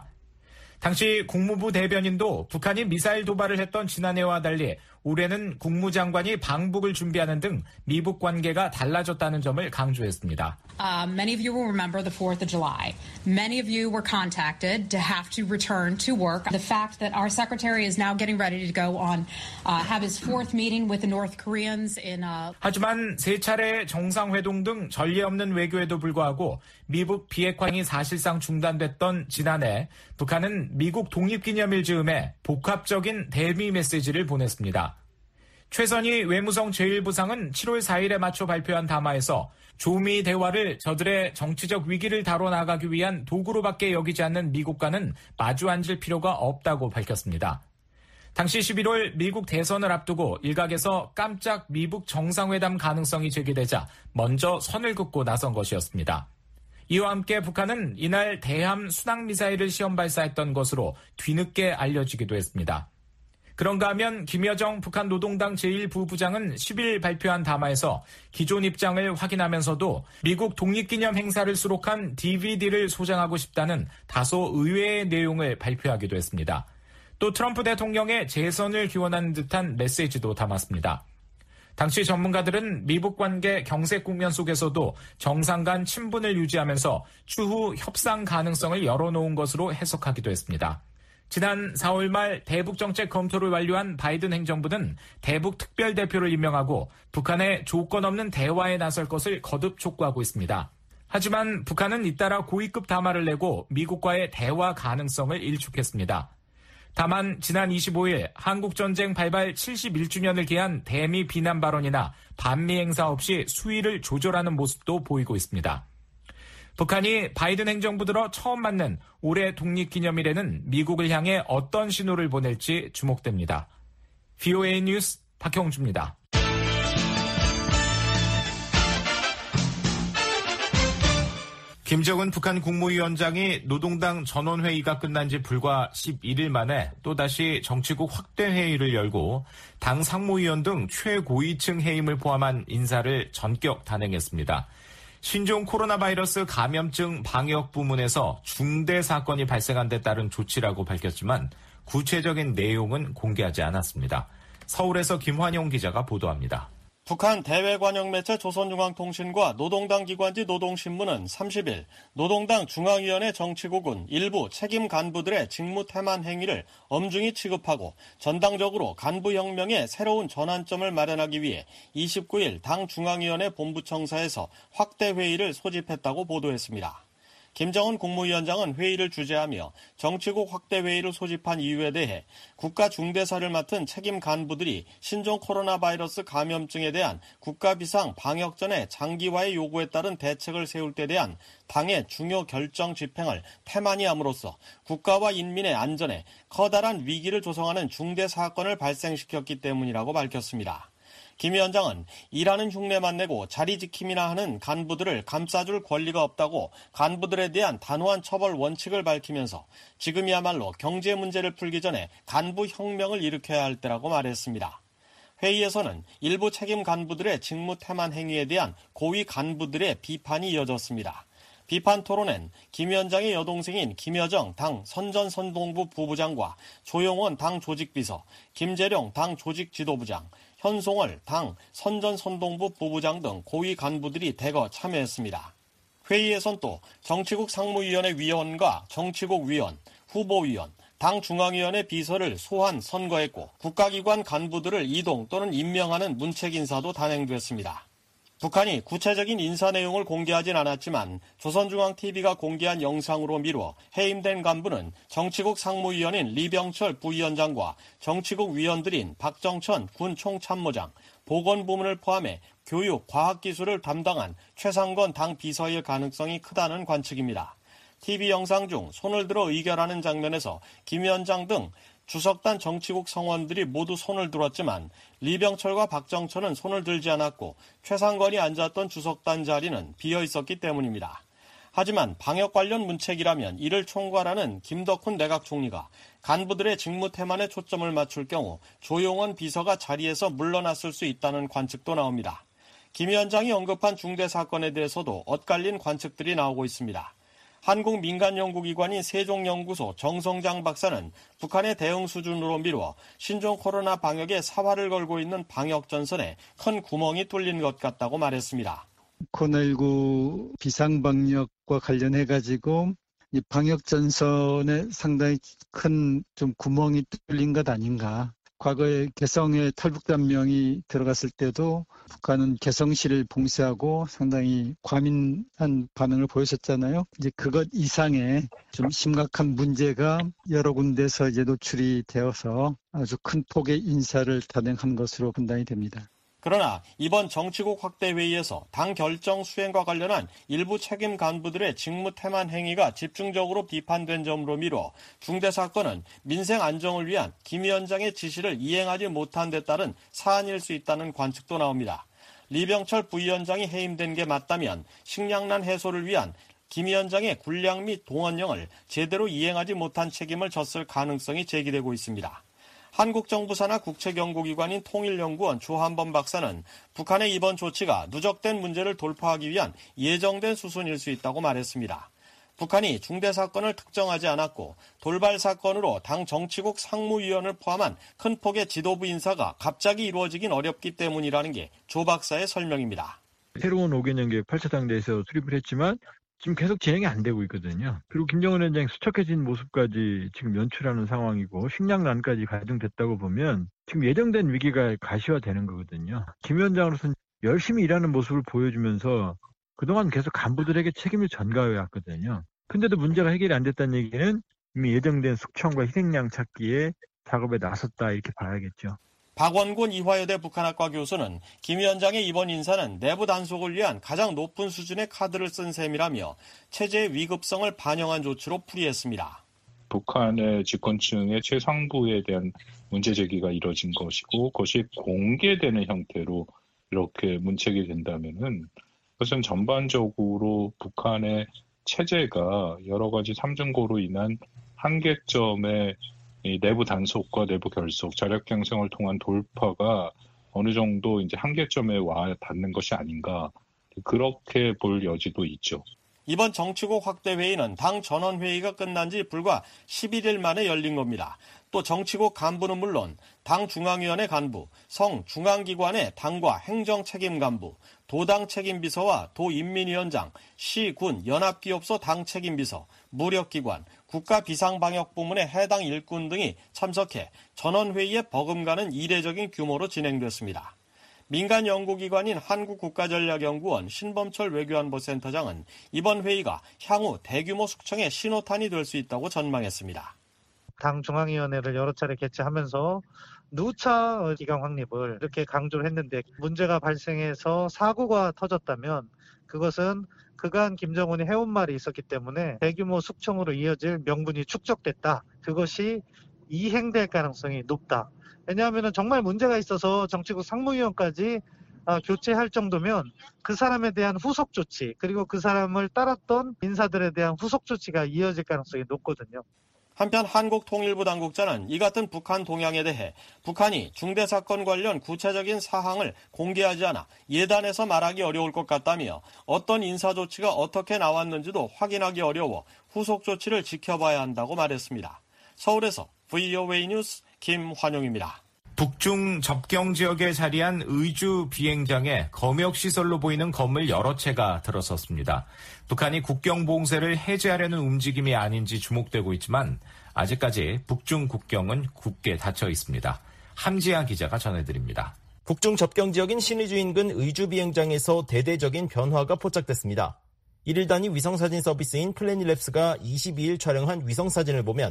당시 국무부 대변인도 북한이 미사일 도발을 했던 지난해와 달리 올해는 국무장관이 방북을 준비하는 등 미북 관계가 달라졌다는 점을 강조했습니다. Uh, many of you will remember the fourth of July. Many of you were contacted to have to return to work. The fact that our secretary is now getting ready to go on, uh, have his fourth meeting with the North Koreans in. Uh... 하지만 세 차례 정상회동 등 전례 없는 외교에도 불구하고 미북 비핵화행이 사실상 중단됐던 지난해 북한은 미국 독립기념일 즈음에 복합적인 대미 메시지를 보냈습니다. 최선희 외무성 제일 부상은 칠월 사일에 맞춰 발표한 담화에서 조미 대화를 저들의 정치적 위기를 다뤄나가기 위한 도구로밖에 여기지 않는 미국과는 마주 앉을 필요가 없다고 밝혔습니다. 당시 십일월 미국 대선을 앞두고 일각에서 깜짝 미북 정상회담 가능성이 제기되자 먼저 선을 긋고 나선 것이었습니다. 이와 함께 북한은 이날 대함 순항미사일을 시험 발사했던 것으로 뒤늦게 알려지기도 했습니다. 그런가 하면 김여정 북한 노동당 제일 부부장은 십일 발표한 담화에서 기존 입장을 확인하면서도 미국 독립기념 행사를 수록한 디비디를 소장하고 싶다는 다소 의외의 내용을 발표하기도 했습니다. 또 트럼프 대통령의 재선을 기원하는 듯한 메시지도 담았습니다. 당시 전문가들은 미북 관계 경색 국면 속에서도 정상 간 친분을 유지하면서 추후 협상 가능성을 열어놓은 것으로 해석하기도 했습니다. 지난 사월 말 대북 정책 검토를 완료한 바이든 행정부는 대북 특별대표를 임명하고 북한의 조건 없는 대화에 나설 것을 거듭 촉구하고 있습니다. 하지만 북한은 잇따라 고위급 담화를 내고 미국과의 대화 가능성을 일축했습니다. 다만 지난 이십오일 한국전쟁 발발 칠십일주년을 기한 대미 비난 발언이나 반미 행사 없이 수위를 조절하는 모습도 보이고 있습니다. 북한이 바이든 행정부 들어 처음 맞는 올해 독립기념일에는 미국을 향해 어떤 신호를 보낼지 주목됩니다. 브이오에이 뉴스 박형주입니다. 김정은 북한 국무위원장이 노동당 전원회의가 끝난 지 불과 십일일 만에 또다시 정치국 확대회의를 열고 당 상무위원 등 최고위층 해임을 포함한 인사를 전격 단행했습니다. 신종 코로나 바이러스 감염증 방역 부문에서 중대 사건이 발생한 데 따른 조치라고 밝혔지만 구체적인 내용은 공개하지 않았습니다. 서울에서 김환영 기자가 보도합니다. 북한 대외관영 매체 조선중앙통신과 노동당 기관지 노동신문은 삼십일 노동당 중앙위원회 정치국은 일부 책임 간부들의 직무 태만 행위를 엄중히 취급하고 전당적으로 간부혁명의 새로운 전환점을 마련하기 위해 이십구일 당 중앙위원회 본부청사에서 확대회의를 소집했다고 보도했습니다. 김정은 국무위원장은 회의를 주재하며 정치국 확대회의를 소집한 이유에 대해 국가 중대사를 맡은 책임 간부들이 신종 코로나 바이러스 감염증에 대한 국가 비상 방역전의 장기화의 요구에 따른 대책을 세울 때 대한 당의 중요 결정 집행을 태만히 함으로써 국가와 인민의 안전에 커다란 위기를 조성하는 중대 사건을 발생시켰기 때문이라고 밝혔습니다. 김 위원장은 일하는 흉내만 내고 자리 지킴이나 하는 간부들을 감싸줄 권리가 없다고 간부들에 대한 단호한 처벌 원칙을 밝히면서 지금이야말로 경제 문제를 풀기 전에 간부 혁명을 일으켜야 할 때라고 말했습니다. 회의에서는 일부 책임 간부들의 직무 태만 행위에 대한 고위 간부들의 비판이 이어졌습니다. 비판 토론엔 김 위원장의 여동생인 김여정 당 선전선동부 부부장과 조용원 당 조직비서, 김재룡 당 조직지도부장, 현송월 당 선전선동부 부부장 등 고위 간부들이 대거 참여했습니다. 회의에선 또 정치국 상무위원회 위원과 정치국 위원, 후보위원, 당 중앙위원회 비서를 소환 선거했고 국가기관 간부들을 이동 또는 임명하는 문책 인사도 단행됐습니다. 북한이 구체적인 인사 내용을 공개하진 않았지만 조선중앙티비가 공개한 영상으로 미루어 해임된 간부는 정치국 상무위원인 리병철 부위원장과 정치국 위원들인 박정천 군 총참모장, 보건부문을 포함해 교육, 과학기술을 담당한 최상건 당 비서일 가능성이 크다는 관측입니다. 티비 영상 중 손을 들어 의결하는 장면에서 김 위원장 등 주석단 정치국 성원들이 모두 손을 들었지만 리병철과 박정천은 손을 들지 않았고 최상건이 앉았던 주석단 자리는 비어 있었기 때문입니다. 하지만 방역 관련 문책이라면 이를 총괄하는 김덕훈 내각 총리가 간부들의 직무 태만에 초점을 맞출 경우 조용원 비서가 자리에서 물러났을 수 있다는 관측도 나옵니다. 김 위원장이 언급한 중대 사건에 대해서도 엇갈린 관측들이 나오고 있습니다. 한국 민간연구기관인 세종연구소 정성장 박사는 북한의 대응 수준으로 미루어 신종 코로나 방역에 사활을 걸고 있는 방역전선에 큰 구멍이 뚫린 것 같다고 말했습니다. 코로나십구 비상방역과 관련해가지고 이 방역전선에 상당히 큰 좀 구멍이 뚫린 것 아닌가. 과거에 개성에 탈북단명이 들어갔을 때도 북한은 개성시를 봉쇄하고 상당히 과민한 반응을 보였었잖아요. 이제 그것 이상의 좀 심각한 문제가 여러 군데서 이제 노출이 되어서 아주 큰 폭의 인사를 단행한 것으로 판단이 됩니다. 그러나 이번 정치국 확대 회의에서 당 결정 수행과 관련한 일부 책임 간부들의 직무 태만 행위가 집중적으로 비판된 점으로 미뤄 중대 사건은 민생 안정을 위한 김 위원장의 지시를 이행하지 못한 데 따른 사안일 수 있다는 관측도 나옵니다. 리병철 부위원장이 해임된 게 맞다면 식량난 해소를 위한 김 위원장의 군량 및 동원령을 제대로 이행하지 못한 책임을 졌을 가능성이 제기되고 있습니다. 한국 정부 산하 국책연구기관인 통일연구원 조한범 박사는 북한의 이번 조치가 누적된 문제를 돌파하기 위한 예정된 수순일 수 있다고 말했습니다. 북한이 중대 사건을 특정하지 않았고 돌발 사건으로 당 정치국 상무위원을 포함한 큰 폭의 지도부 인사가 갑자기 이루어지긴 어렵기 때문이라는 게 조 박사의 설명입니다. 새로운 오 개년 계획 팔 차 당대에서 수립을 했지만 지금 계속 진행이 안 되고 있거든요. 그리고 김정은 위원장이 수척해진 모습까지 지금 연출하는 상황이고 식량난까지 가중됐다고 보면 지금 예정된 위기가 가시화되는 거거든요. 김 위원장으로서는 열심히 일하는 모습을 보여주면서 그동안 계속 간부들에게 책임을 전가해 왔거든요. 근데도 문제가 해결이 안 됐다는 얘기는 이미 예정된 숙청과 희생양 찾기에 작업에 나섰다 이렇게 봐야겠죠. 박원곤 이화여대 북한학과 교수는 김 위원장의 이번 인사는 내부 단속을 위한 가장 높은 수준의 카드를 쓴 셈이라며 체제의 위급성을 반영한 조치로 풀이했습니다. 북한의 집권층의 최상부에 대한 문제 제기가 이뤄진 것이고 그것이 공개되는 형태로 이렇게 문책이 된다면은 그것은 전반적으로 북한의 체제가 여러 가지 삼중고로 인한 한계점의 이 내부 단속과 내부 결속, 자력 형성을 통한 돌파가 어느 정도 이제 한계점에 와 닿는 것이 아닌가 그렇게 볼 여지도 있죠. 이번 정치국 확대 회의는 당 전원회의가 끝난 지 불과 십일 일 만에 열린 겁니다. 또 정치국 간부는 물론 당 중앙위원회 간부, 성 중앙기관의 당과 행정 책임 간부, 도당 책임비서와 도인민위원장, 시, 군, 연합기업소 당 책임비서, 무력기관, 국가비상방역부문의 해당 일꾼 등이 참석해 전원회의에 버금가는 이례적인 규모로 진행됐습니다. 민간 연구기관인 한국국가전략연구원 신범철 외교안보센터장은 이번 회의가 향후 대규모 숙청의 신호탄이 될 수 있다고 전망했습니다. 당 중앙위원회를 여러 차례 개최하면서 누차 기강 확립을 이렇게 강조를 했는데 문제가 발생해서 사고가 터졌다면 그것은 그간 김정은이 해온 말이 있었기 때문에 대규모 숙청으로 이어질 명분이 축적됐다. 그것이 이행될 가능성이 높다. 왜냐하면 정말 문제가 있어서 정치국 상무위원까지 교체할 정도면 그 사람에 대한 후속 조치 그리고 그 사람을 따랐던 인사들에 대한 후속 조치가 이어질 가능성이 높거든요. 한편 한국통일부 당국자는 이 같은 북한 동향에 대해 북한이 중대 사건 관련 구체적인 사항을 공개하지 않아 예단해서 말하기 어려울 것 같다며 어떤 인사 조치가 어떻게 나왔는지도 확인하기 어려워 후속 조치를 지켜봐야 한다고 말했습니다. 서울에서 브이오에이 뉴스 김환용입니다. 북중 접경 지역에 자리한 의주 비행장에 검역시설로 보이는 건물 여러 채가 들어섰습니다. 북한이 국경 봉쇄를 해제하려는 움직임이 아닌지 주목되고 있지만 아직까지 북중 국경은 굳게 닫혀 있습니다. 함지아 기자가 전해드립니다. 북중 접경 지역인 신의주 인근 의주 비행장에서 대대적인 변화가 포착됐습니다. 일 일 단위 위성사진 서비스인 플래닛랩스가 이십이 일 촬영한 위성사진을 보면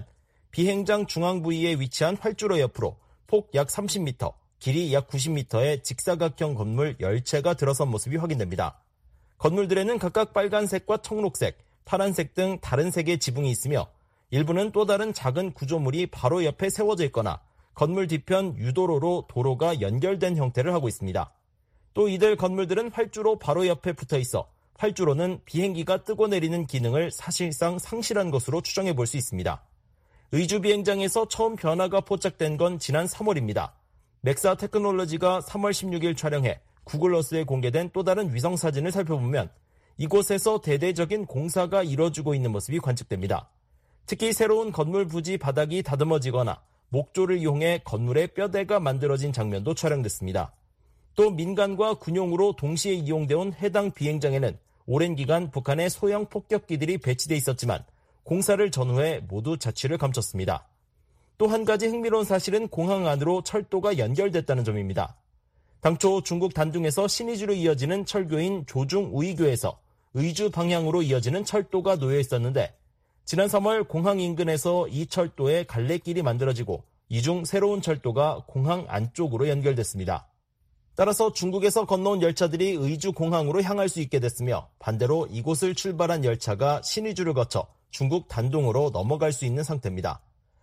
비행장 중앙 부위에 위치한 활주로 옆으로 폭 약 삼십 미터, 길이 약 구십 미터의 직사각형 건물 열 채가 들어선 모습이 확인됩니다. 건물들에는 각각 빨간색과 청록색, 파란색 등 다른 색의 지붕이 있으며 일부는 또 다른 작은 구조물이 바로 옆에 세워져 있거나 건물 뒤편 유도로로 도로가 연결된 형태를 하고 있습니다. 또 이들 건물들은 활주로 바로 옆에 붙어 있어 활주로는 비행기가 뜨고 내리는 기능을 사실상 상실한 것으로 추정해 볼 수 있습니다. 의주 비행장에서 처음 변화가 포착된 건 지난 삼월입니다. 넥사 테크놀로지가 삼월 십육 일 촬영해 구글어스에 공개된 또 다른 위성사진을 살펴보면 이곳에서 대대적인 공사가 이뤄지고 있는 모습이 관측됩니다. 특히 새로운 건물 부지 바닥이 다듬어지거나 목조를 이용해 건물의 뼈대가 만들어진 장면도 촬영됐습니다. 또 민간과 군용으로 동시에 이용되어 온 해당 비행장에는 오랜 기간 북한의 소형 폭격기들이 배치돼 있었지만 공사를 전후해 모두 자취를 감췄습니다. 또 한 가지 흥미로운 사실은 공항 안으로 철도가 연결됐다는 점입니다. 당초 중국 단둥에서 신의주로 이어지는 철교인 조중우이교에서 의주 방향으로 이어지는 철도가 놓여 있었는데 지난 삼월 공항 인근에서 이 철도에 갈래길이 만들어지고 이 중 새로운 철도가 공항 안쪽으로 연결됐습니다. 따라서 중국에서 건너온 열차들이 의주 공항으로 향할 수 있게 됐으며 반대로 이곳을 출발한 열차가 신의주를 거쳐 중국 단둥으로 넘어갈 수 있는 상태입니다.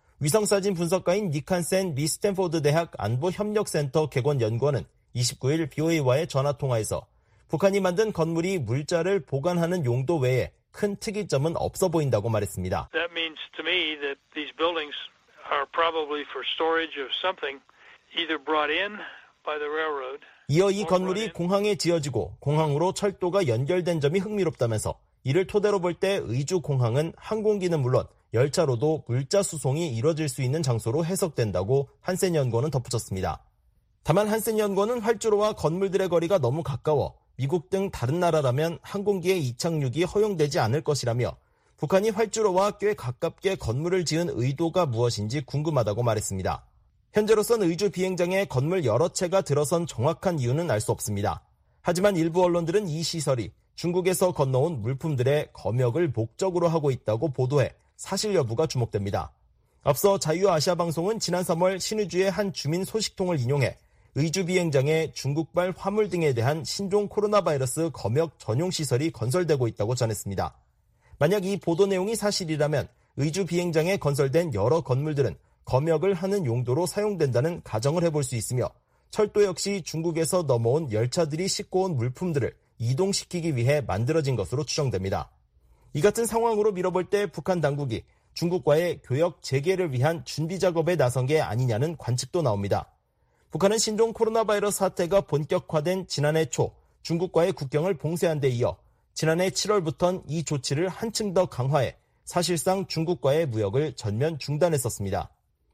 위성사진 분석가인 니칸센 미 스탠포드 대학 안보협력센터 객원 연구원은 이십구 일 브이오에이와의 전화통화에서 북한이 만든 건물이 물자를 보관하는 용도 외에 큰 특이점은 없어 보인다고 말했습니다. That means to me that these buildings are probably for storage of something either brought in by the railroad. 이어 이 건물이 공항에 지어지고 공항으로 철도가 연결된 점이 흥미롭다면서 이를 토대로 볼 때 의주 공항은 항공기는 물론 열차로도 물자 수송이 이뤄질 수 있는 장소로 해석된다고 한센 연구원은 덧붙였습니다. 다만 한센 연구원은 활주로와 건물들의 거리가 너무 가까워 미국 등 다른 나라라면 항공기의 이착륙이 허용되지 않을 것이라며 북한이 활주로와 꽤 가깝게 건물을 지은 의도가 무엇인지 궁금하다고 말했습니다. 현재로선 의주 비행장에 건물 여러 채가 들어선 정확한 이유는 알 수 없습니다. 하지만 일부 언론들은 이 시설이 중국에서 건너온 물품들의 검역을 목적으로 하고 있다고 보도해 사실 여부가 주목됩니다. 앞서 자유아시아방송은 지난 삼월 신의주의 한 주민 소식통을 인용해 의주 비행장에 중국발 화물 등에 대한 신종 코로나 바이러스 검역 전용 시설이 건설되고 있다고 전했습니다. 만약 이 보도 내용이 사실이라면 의주 비행장에 건설된 여러 건물들은 검역을 하는 용도로 사용된다는 가정을 해볼 수 있으며 철도 역시 중국에서 넘어온 열차들이 싣고 온 물품들을 이동시키기 위해 만들어진 것으로 추정됩니다. 이 같은 상황으로 밀어볼 때 북한 당국이 중국과의 교역 재개를 위한 준비 작업에 나선 게 아니냐는 관측도 나옵니다. 북한은 신종 코로나 바이러스 사태가 본격화된 지난해 초 중국과의 국경을 봉쇄한 데 이어 지난해 칠월부터는 이 조치를 한층 더 강화해 사실상 중국과의 무역을 전면 중단했었습니다.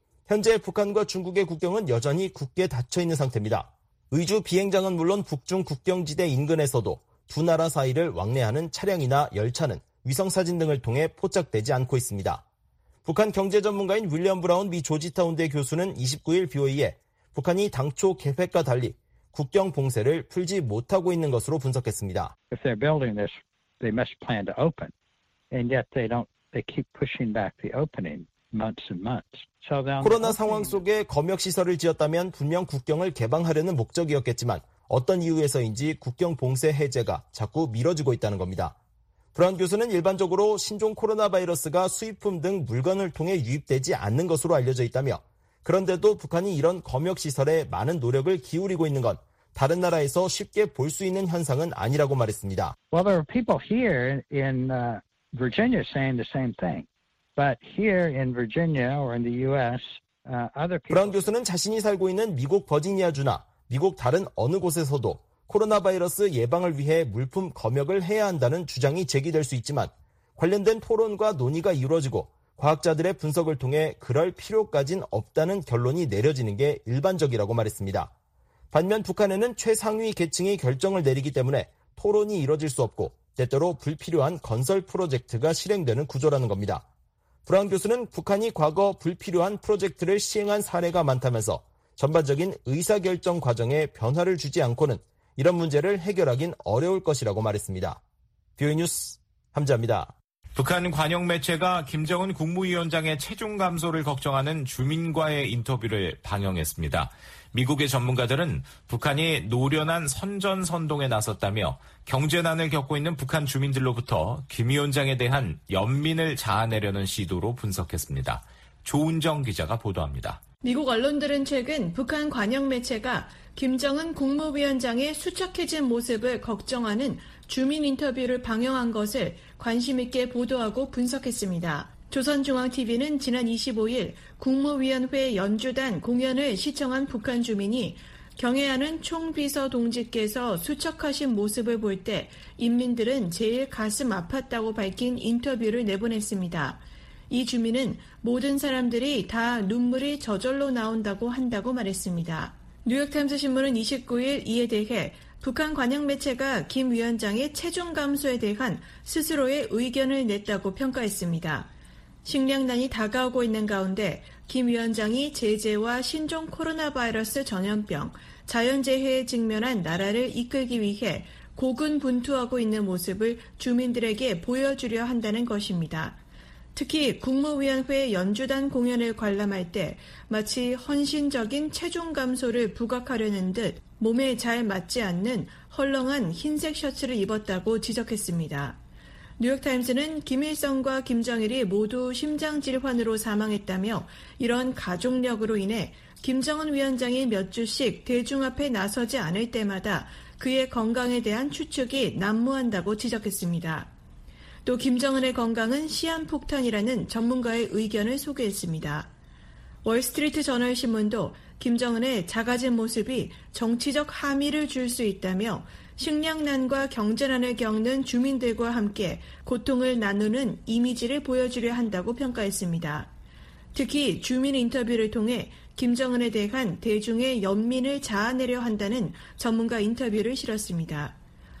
현재 북한과 중국의 국경은 여전히 굳게 닫혀 있는 상태입니다. 의주 비행장은 물론 북중 국경지대 인근에서도 두 나라 사이를 왕래하는 차량이나 열차는 위성사진 등을 통해 포착되지 않고 있습니다. 북한 경제 전문가인 윌리엄 브라운 미 조지타운대 교수는 이십구 일 브이오에이에 북한이 당초 계획과 달리 국경 봉쇄를 풀지 못하고 있는 것으로 분석했습니다. If they're building this, they must plan to open, and yet they don't. They keep pushing back the opening months and months. So 코로나 상황 속에 검역시설을 지었다면 분명 국경을 개방하려는 목적이었겠지만 어떤 이유에서인지 국경 봉쇄 해제가 자꾸 미뤄지고 있다는 겁니다. 브라운 교수는 일반적으로 신종 코로나 바이러스가 수입품 등 물건을 통해 유입되지 않는 것으로 알려져 있다며 그런데도 북한이 이런 검역시설에 많은 노력을 기울이고 있는 건 다른 나라에서 쉽게 볼 수 있는 현상은 아니라고 말했습니다. Well, there are people here in uh, Virginia saying the same thing. But here in Virginia or in the U S, uh, other people... 브라운 교수는 자신이 살고 있는 미국 버지니아주나 미국 다른 어느 곳에서도 코로나 바이러스 예방을 위해 물품 검역을 해야 한다는 주장이 제기될 수 있지만 관련된 토론과 논의가 이루어지고 과학자들의 분석을 통해 그럴 필요까진 없다는 결론이 내려지는 게 일반적이라고 말했습니다. 반면 북한에는 최상위 계층이 결정을 내리기 때문에 토론이 이뤄질 수 없고 때때로 불필요한 건설 프로젝트가 실행되는 구조라는 겁니다. 브라운 교수는 북한이 과거 불필요한 프로젝트를 시행한 사례가 많다면서 전반적인 의사결정 과정에 변화를 주지 않고는 이런 문제를 해결하긴 어려울 것이라고 말했습니다. 비오이 뉴스 함자입니다. 북한 관영 매체가 김정은 국무위원장의 체중 감소를 걱정하는 주민과의 인터뷰를 방영했습니다. 미국의 전문가들은 북한이 노련한 선전선동에 나섰다며 경제난을 겪고 있는 북한 주민들로부터 김 위원장에 대한 연민을 자아내려는 시도로 분석했습니다. 조은정 기자가 보도합니다. 미국 언론들은 최근 북한 관영 매체가 김정은 국무위원장의 수척해진 모습을 걱정하는 주민 인터뷰를 방영한 것을 관심 있게 보도하고 분석했습니다. 조선중앙티비는 지난 이십오일 국무위원회 연주단 공연을 시청한 북한 주민이 경애하는 총비서 동지께서 수척하신 모습을 볼 때 인민들은 제일 가슴 아팠다고 밝힌 인터뷰를 내보냈습니다. 이 주민은 모든 사람들이 다 눈물이 저절로 나온다고 한다고 말했습니다. 뉴욕타임스 신문은 이십구일 이에 대해 북한 관영 매체가 김 위원장의 체중 감소에 대한 스스로의 의견을 냈다고 평가했습니다. 식량난이 다가오고 있는 가운데 김 위원장이 제재와 신종 코로나 바이러스 전염병, 자연재해에 직면한 나라를 이끌기 위해 고군분투하고 있는 모습을 주민들에게 보여주려 한다는 것입니다. 특히 국무위원회 연주단 공연을 관람할 때 마치 헌신적인 체중 감소를 부각하려는 듯 몸에 잘 맞지 않는 헐렁한 흰색 셔츠를 입었다고 지적했습니다. 뉴욕타임스는 김일성과 김정일이 모두 심장질환으로 사망했다며 이런 가족력으로 인해 김정은 위원장이 몇 주씩 대중 앞에 나서지 않을 때마다 그의 건강에 대한 추측이 난무한다고 지적했습니다. 또 김정은의 건강은 시한폭탄이라는 전문가의 의견을 소개했습니다. 월스트리트 저널 신문도 김정은의 작아진 모습이 정치적 함의를 줄 수 있다며 식량난과 경제난을 겪는 주민들과 함께 고통을 나누는 이미지를 보여주려 한다고 평가했습니다. 특히 주민 인터뷰를 통해 김정은에 대한 대중의 연민을 자아내려 한다는 전문가 인터뷰를 실었습니다.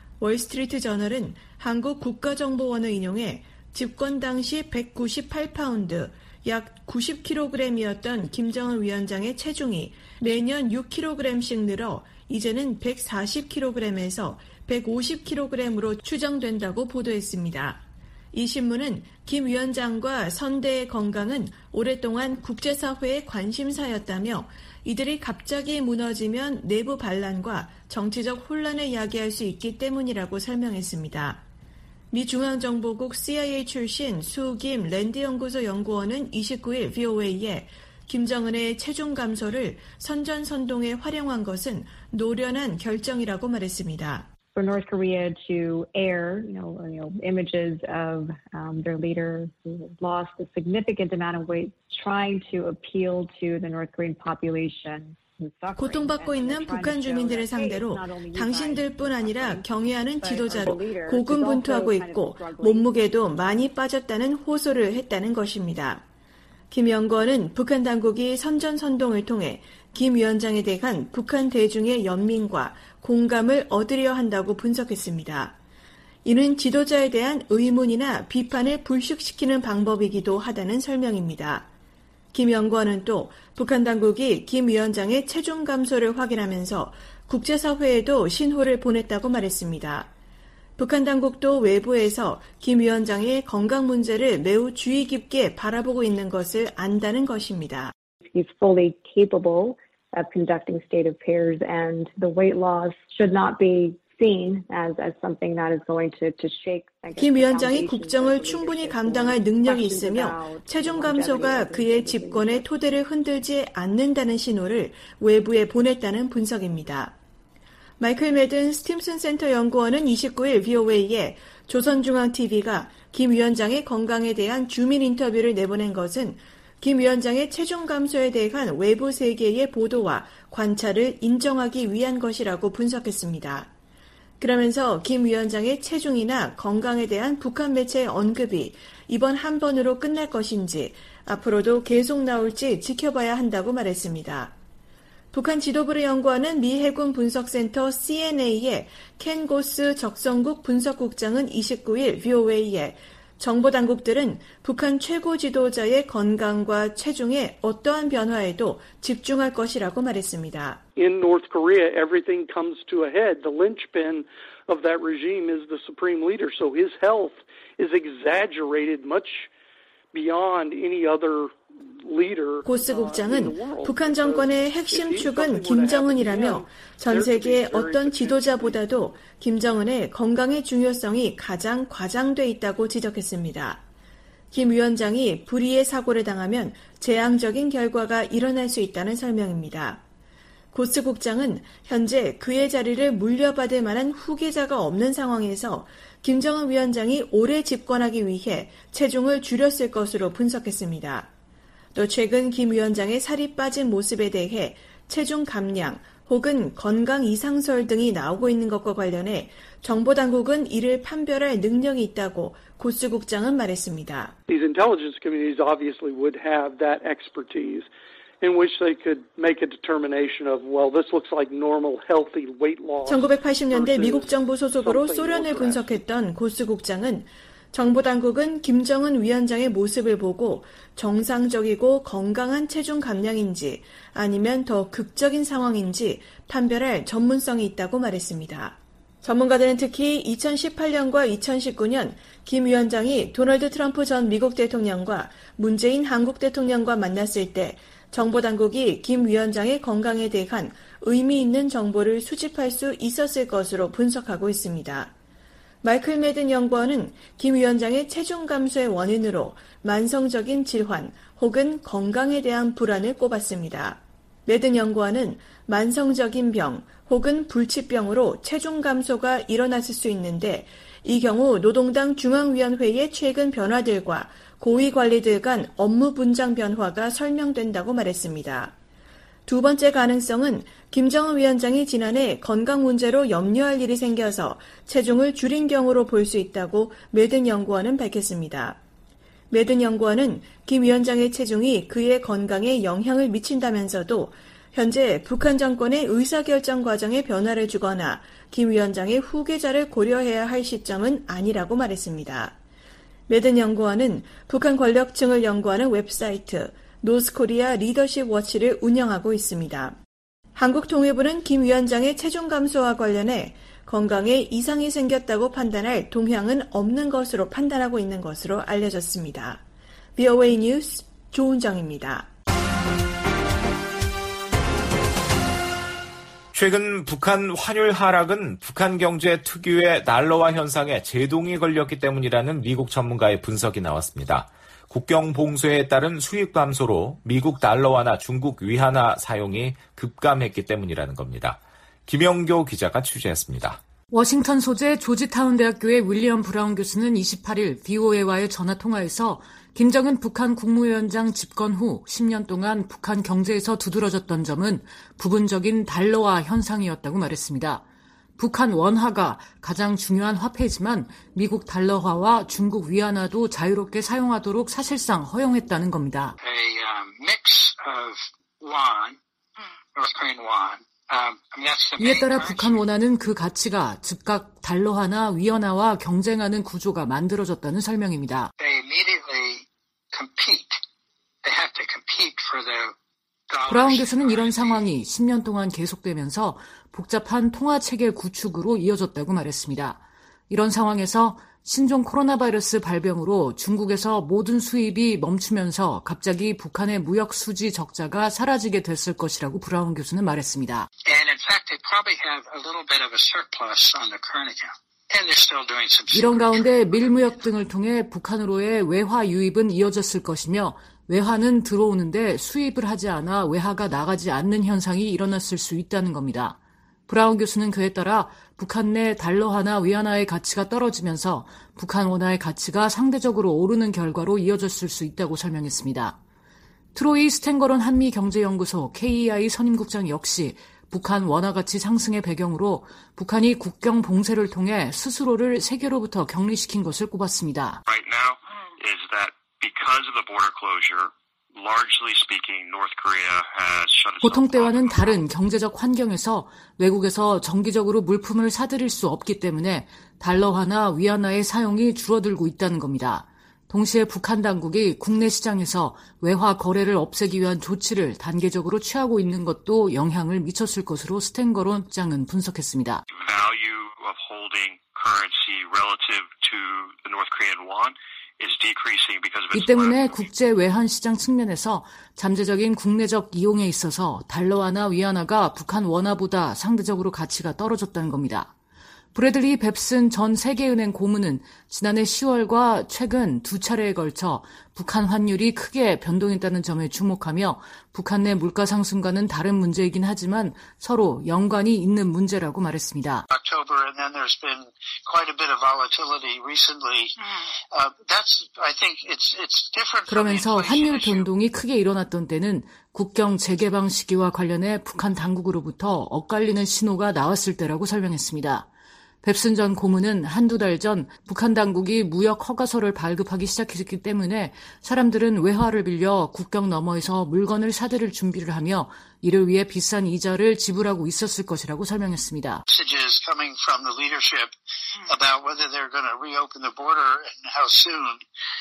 월스트리트 저널은 한국 국가정보원을 인용해 집권 당시 백구십팔 파운드, 약 구십 킬로그램이었던 김정은 위원장의 체중이 매년 육 킬로그램씩 늘어 이제는 백사십 킬로그램에서 백오십 킬로그램으로 추정된다고 보도했습니다. 이 신문은 김 위원장과 선대의 건강은 오랫동안 국제사회의 관심사였다며 이들이 갑자기 무너지면 내부 반란과 정치적 혼란을 야기할 수 있기 때문이라고 설명했습니다. 미 중앙정보국 씨아이에이 출신 수김 랜드연구소 연구원은 이십구일 브이오에이에 김정은의 체중 감소를 선전선동에 활용한 것은 노련한 결정이라고 말했습니다. For North Korea to air, you know, you know, images of um, their leader who lost a significant amount of weight, trying to appeal to the North Korean population. 고통받고 있는 북한 주민들을 상대로 당신들뿐 아니라 경애하는 지도자로 고군분투하고 있고 몸무게도 많이 빠졌다는 호소를 했다는 것입니다. 김 연구원은 북한 당국이 선전선동을 통해 김 위원장에 대한 북한 대중의 연민과 공감을 얻으려 한다고 분석했습니다. 이는 지도자에 대한 의문이나 비판을 불식시키는 방법이기도 하다는 설명입니다. 김 연구원은 또 북한 당국이 김 위원장의 체중 감소를 확인하면서 국제사회에도 신호를 보냈다고 말했습니다. 북한 당국도 외부에서 김 위원장의 건강 문제를 매우 주의 깊게 바라보고 있는 것을 안다는 것입니다. He's fully capable of conducting state affairs and the weight loss should not be seen as as something that is going to to shake. 김 위원장이 국정을 충분히 감당할 능력이 있으며 체중 감소가 그의 집권의 토대를 흔들지 않는다는 신호를 외부에 보냈다는 분석입니다. 마이클 매든 스팀슨 센터 연구원은 이십구일 브이오에이에 조선중앙티비가 김 위원장의 건강에 대한 주민 인터뷰를 내보낸 것은 김 위원장의 체중 감소에 대한 외부 세계의 보도와 관찰을 인정하기 위한 것이라고 분석했습니다. 그러면서 김 위원장의 체중이나 건강에 대한 북한 매체의 언급이 이번 한 번으로 끝날 것인지 앞으로도 계속 나올지 지켜봐야 한다고 말했습니다. 북한 지도부를 연구하는 미 해군 분석센터 씨엔에이의 켄 고스 적성국 분석국장은 이십구일 브이오에이에 정보당국들은 북한 최고 지도자의 건강과 체중에 어떠한 변화에도 집중할 것이라고 말했습니다. In North Korea, everything comes to a head. The linchpin of that regime is the supreme leader, so his health is exaggerated much beyond any other 고스 국장은 북한 정권의 핵심 축은 김정은이라며 전 세계의 어떤 지도자보다도 김정은의 건강의 중요성이 가장 과장돼 있다고 지적했습니다. 김 위원장이 불의의 사고를 당하면 재앙적인 결과가 일어날 수 있다는 설명입니다. 고스 국장은 현재 그의 자리를 물려받을 만한 후계자가 없는 상황에서 김정은 위원장이 오래 집권하기 위해 체중을 줄였을 것으로 분석했습니다. 또 최근 김 위원장의 살이 빠진 모습에 대해 체중 감량 혹은 건강 이상설 등이 나오고 있는 것과 관련해 정보당국은 이를 판별할 능력이 있다고 고스 국장은 말했습니다. These intelligence communities obviously would have that expertise in which they could make a determination of, well, this looks like normal, healthy weight loss. 천구백팔십 년대 미국 정부 소속으로 소련을 분석했던 고스 국장은 정보당국은 김정은 위원장의 모습을 보고 정상적이고 건강한 체중 감량인지 아니면 더 극적인 상황인지 판별할 전문성이 있다고 말했습니다. 전문가들은 특히 이천십팔 년과 이천십구 년 김 위원장이 도널드 트럼프 전 미국 대통령과 문재인 한국 대통령과 만났을 때 정보당국이 김 위원장의 건강에 대한 의미 있는 정보를 수집할 수 있었을 것으로 분석하고 있습니다. 마이클 매든 연구원은 김 위원장의 체중 감소의 원인으로 만성적인 질환 혹은 건강에 대한 불안을 꼽았습니다. 매든 연구원은 만성적인 병 혹은 불치병으로 체중 감소가 일어났을 수 있는데 이 경우 노동당 중앙위원회의 최근 변화들과 고위 관리들 간 업무 분장 변화가 설명된다고 말했습니다. 두 번째 가능성은 김정은 위원장이 지난해 건강 문제로 염려할 일이 생겨서 체중을 줄인 경우로 볼 수 있다고 매든 연구원은 밝혔습니다. 매든 연구원은 김 위원장의 체중이 그의 건강에 영향을 미친다면서도 현재 북한 정권의 의사결정 과정에 변화를 주거나 김 위원장의 후계자를 고려해야 할 시점은 아니라고 말했습니다. 매든 연구원은 북한 권력층을 연구하는 웹사이트 노스코리아 리더십 워치를 운영하고 있습니다. 한국통일부는 김 위원장의 체중 감소와 관련해 건강에 이상이 생겼다고 판단할 동향은 없는 것으로 판단하고 있는 것으로 알려졌습니다. 브이오에이 뉴스 조은정입니다. 최근 북한 환율 하락은 북한 경제 특유의 달러화 현상에 제동이 걸렸기 때문이라는 미국 전문가의 분석이 나왔습니다. 국경 봉쇄에 따른 수입 감소로 미국 달러화나 중국 위안화 사용이 급감했기 때문이라는 겁니다. 김영교 기자가 취재했습니다. 워싱턴 소재 조지타운 대학교의 윌리엄 브라운 교수는 이십팔일 브이오에이와의 전화통화에서 김정은 북한 국무위원장 집권 후 십 년 동안 북한 경제에서 두드러졌던 점은 부분적인 달러화 현상이었다고 말했습니다. 북한 원화가 가장 중요한 화폐지만 미국 달러화와 중국 위안화도 자유롭게 사용하도록 사실상 허용했다는 겁니다. A um, mix of won, North Korean won. Um, I mean, that's the 이에 main 따라 currency. 북한 원화는 그 가치가 즉각 달러화나 위안화와 경쟁하는 구조가 만들어졌다는 설명입니다. They immediately compete. They have to compete for the dollars. 브라운 교수는 이런 상황이 십 년 동안 계속되면서 복잡한 통화체계 구축으로 이어졌다고 말했습니다. 이런 상황에서 신종 코로나 바이러스 발병으로 중국에서 모든 수입이 멈추면서 갑자기 북한의 무역 수지 적자가 사라지게 됐을 것이라고 브라운 교수는 말했습니다. And in fact, they probably have a little bit of a surplus on the current account. And they're still doing some. 이런 가운데 밀무역 등을 통해 북한으로의 외화 유입은 이어졌을 것이며 외화는 들어오는데 수입을 하지 않아 외화가 나가지 않는 현상이 일어났을 수 있다는 겁니다. 브라운 교수는 그에 따라 북한 내 달러화나 위안화의 가치가 떨어지면서 북한 원화의 가치가 상대적으로 오르는 결과로 이어졌을 수 있다고 설명했습니다. 트로이 스탠거론 한미경제연구소 케이이아이 선임국장 역시 북한 원화 가치 상승의 배경으로 북한이 국경 봉쇄를 통해 스스로를 세계로부터 격리시킨 것을 꼽았습니다. Right now is that because of the border closure, largely speaking, North Korea has shut itself 보통 때와는 다른 경제적 환경에서 외국에서 정기적으로 물품을 사들일 수 없기 때문에 달러화나 위안화의 사용이 줄어들고 있다는 겁니다. 동시에 북한 당국이 국내 시장에서 외화 거래를 없애기 위한 조치를 단계적으로 취하고 있는 것도 영향을 미쳤을 것으로 스탠거론 장은 분석했습니다. value of holding currency relative to the North Korean won is decreasing because of its 이 때문에 국제 외환 시장 측면에서 잠재적인 국내적 이용에 있어서 달러화나 위안화가 북한 원화보다 상대적으로 가치가 떨어졌다는 겁니다. 브래들리 뱁슨 전 세계은행 고문은 지난해 시월과 최근 두 차례에 걸쳐 북한 환율이 크게 변동했다는 점에 주목하며 북한 내 물가 상승과는 다른 문제이긴 하지만 서로 연관이 있는 문제라고 말했습니다. October and then there's been quite a bit of volatility recently. Uh, that's I think it's it's different. 그러면서 환율 변동이 크게 일어났던 때는 국경 재개방 시기와 관련해 북한 당국으로부터 엇갈리는 신호가 나왔을 때라고 설명했습니다. 뱁슨 전 고문은 한두 달 전 북한 당국이 무역 허가서를 발급하기 시작했기 때문에 사람들은 외화를 빌려 국경 너머에서 물건을 사들일 준비를 하며 이를 위해 비싼 이자를 지불하고 있었을 것이라고 설명했습니다. Messages coming from the leadership about whether they're going to reopen the border and how soon.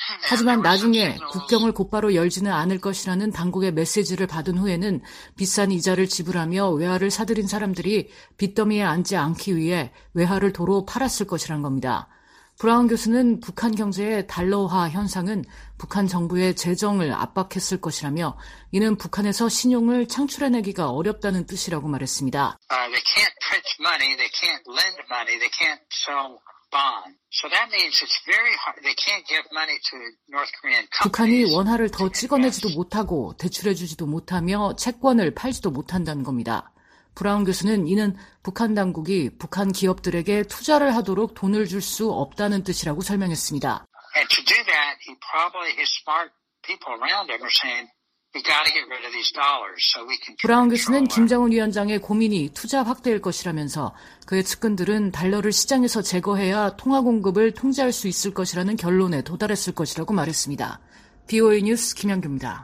하지만 나중에 국경을 곧바로 열지는 않을 것이라는 당국의 메시지를 받은 후에는 비싼 이자를 지불하며 외화를 사들인 사람들이 빚더미에 앉지 않기 위해 외화를 도로 팔았을 것이란 겁니다. 브라운 교수는 북한 경제의 달러화 현상은 북한 정부의 재정을 압박했을 것이라며 이는 북한에서 신용을 창출해내기가 어렵다는 뜻이라고 말했습니다. Uh, they can't print money, they can't lend money, they can't sell bonds. So that means it's very hard. They can't give money to North Korean companies. 북한이 원화를 더 찍어내지도 못하고 대출해주지도 못하며 채권을 팔지도 못한다는 겁니다. 브라운 교수는 이는 북한 당국이 북한 기업들에게 투자를 하도록 돈을 줄 수 없다는 뜻이라고 설명했습니다. And to do that, he probably his smart people around him are saying, we got to get rid of these dollars so we can. 브라운 교수는 김정은 위원장의 고민이 투자 확대일 것이라면서 그의 측근들은 달러를 시장에서 제거해야 통화 공급을 통제할 수 있을 것이라는 결론에 도달했을 것이라고 말했습니다. 비오에이 뉴스 김현규입니다.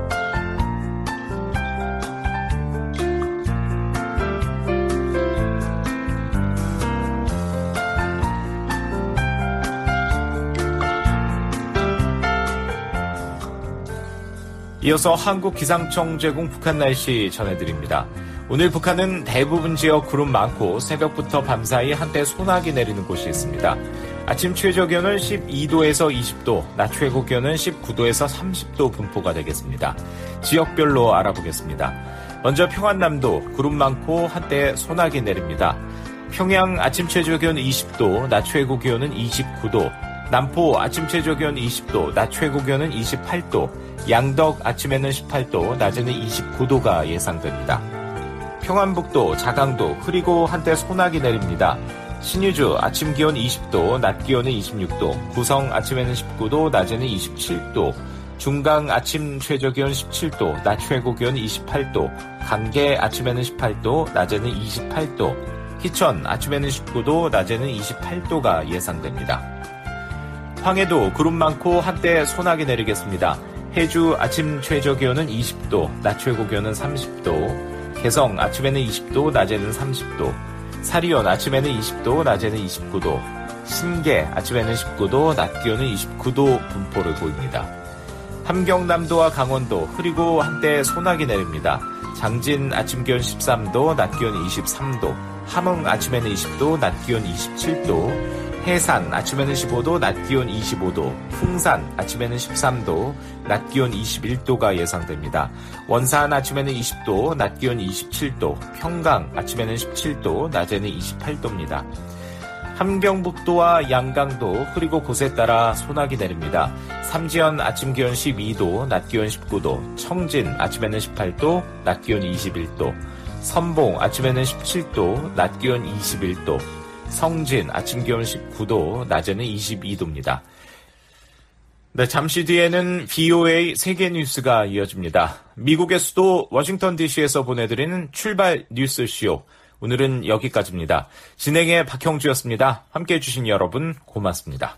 이어서 한국기상청 제공 북한 날씨 전해드립니다. 오늘 북한은 대부분 지역 구름 많고 새벽부터 밤사이 한때 소나기 내리는 곳이 있습니다. 아침 최저기온은 십이 도에서 이십 도, 낮 최고기온은 십구 도에서 삼십 도 분포가 되겠습니다. 지역별로 알아보겠습니다. 먼저 평안남도 구름 많고 한때 소나기 내립니다. 평양 아침 최저기온 이십 도, 낮 최고기온은 이십구 도, 남포 아침 최저기온 이십 도, 낮 최고기온은 이십팔 도, 양덕 아침에는 십팔 도, 낮에는 이십구 도가 예상됩니다. 평안북도, 자강도 흐리고 한때 소나기 내립니다. 신의주 아침 기온 이십 도, 낮 기온은 이십육 도, 구성 아침에는 십구 도, 낮에는 이십칠 도, 중강 아침 최저기온 십칠 도, 낮 최고기온 이십팔 도, 강계 아침에는 십팔 도, 낮에는 이십팔 도, 희천 아침에는 십구 도, 낮에는 이십팔 도가 예상됩니다. 황해도 구름 많고 한때 소나기 내리겠습니다. 해주 아침 최저기온은 이십 도, 낮 최고기온은 삼십 도, 개성 아침에는 이십 도, 낮에는 삼십 도, 사리온 아침에는 이십 도, 낮에는 이십구 도, 신계 아침에는 십구 도, 낮 기온은 이십구 도 분포를 보입니다. 함경남도와 강원도 흐리고 한때 소나기 내립니다. 장진 아침 기온 십삼 도, 낮 기온 이십삼 도, 함흥 아침에는 이십 도, 낮 기온 이십칠 도, 해산 아침에는 십오 도, 낮 기온 이십오 도, 풍산 아침에는 십삼 도, 낮 기온 이십일 도가 예상됩니다. 원산 아침에는 이십 도, 낮 기온 이십칠 도, 평강 아침에는 십칠 도, 낮에는 이십팔 도입니다. 함경북도와 양강도 흐리고 곳에 따라 소나기 내립니다. 삼지연 아침 기온 십이 도, 낮 기온 십구 도, 청진 아침에는 십팔 도, 낮 기온 이십일 도, 선봉 아침에는 십칠 도, 낮 기온 이십일 도, 성진 아침 기온 십구 도, 낮에는 이십이 도입니다. 네, 잠시 뒤에는 브이오에이 세계 뉴스가 이어집니다. 미국의 수도 워싱턴 디씨에서 보내드리는 출발 뉴스쇼. 오늘은 여기까지입니다. 진행의 박형주였습니다. 함께해 주신 여러분 고맙습니다.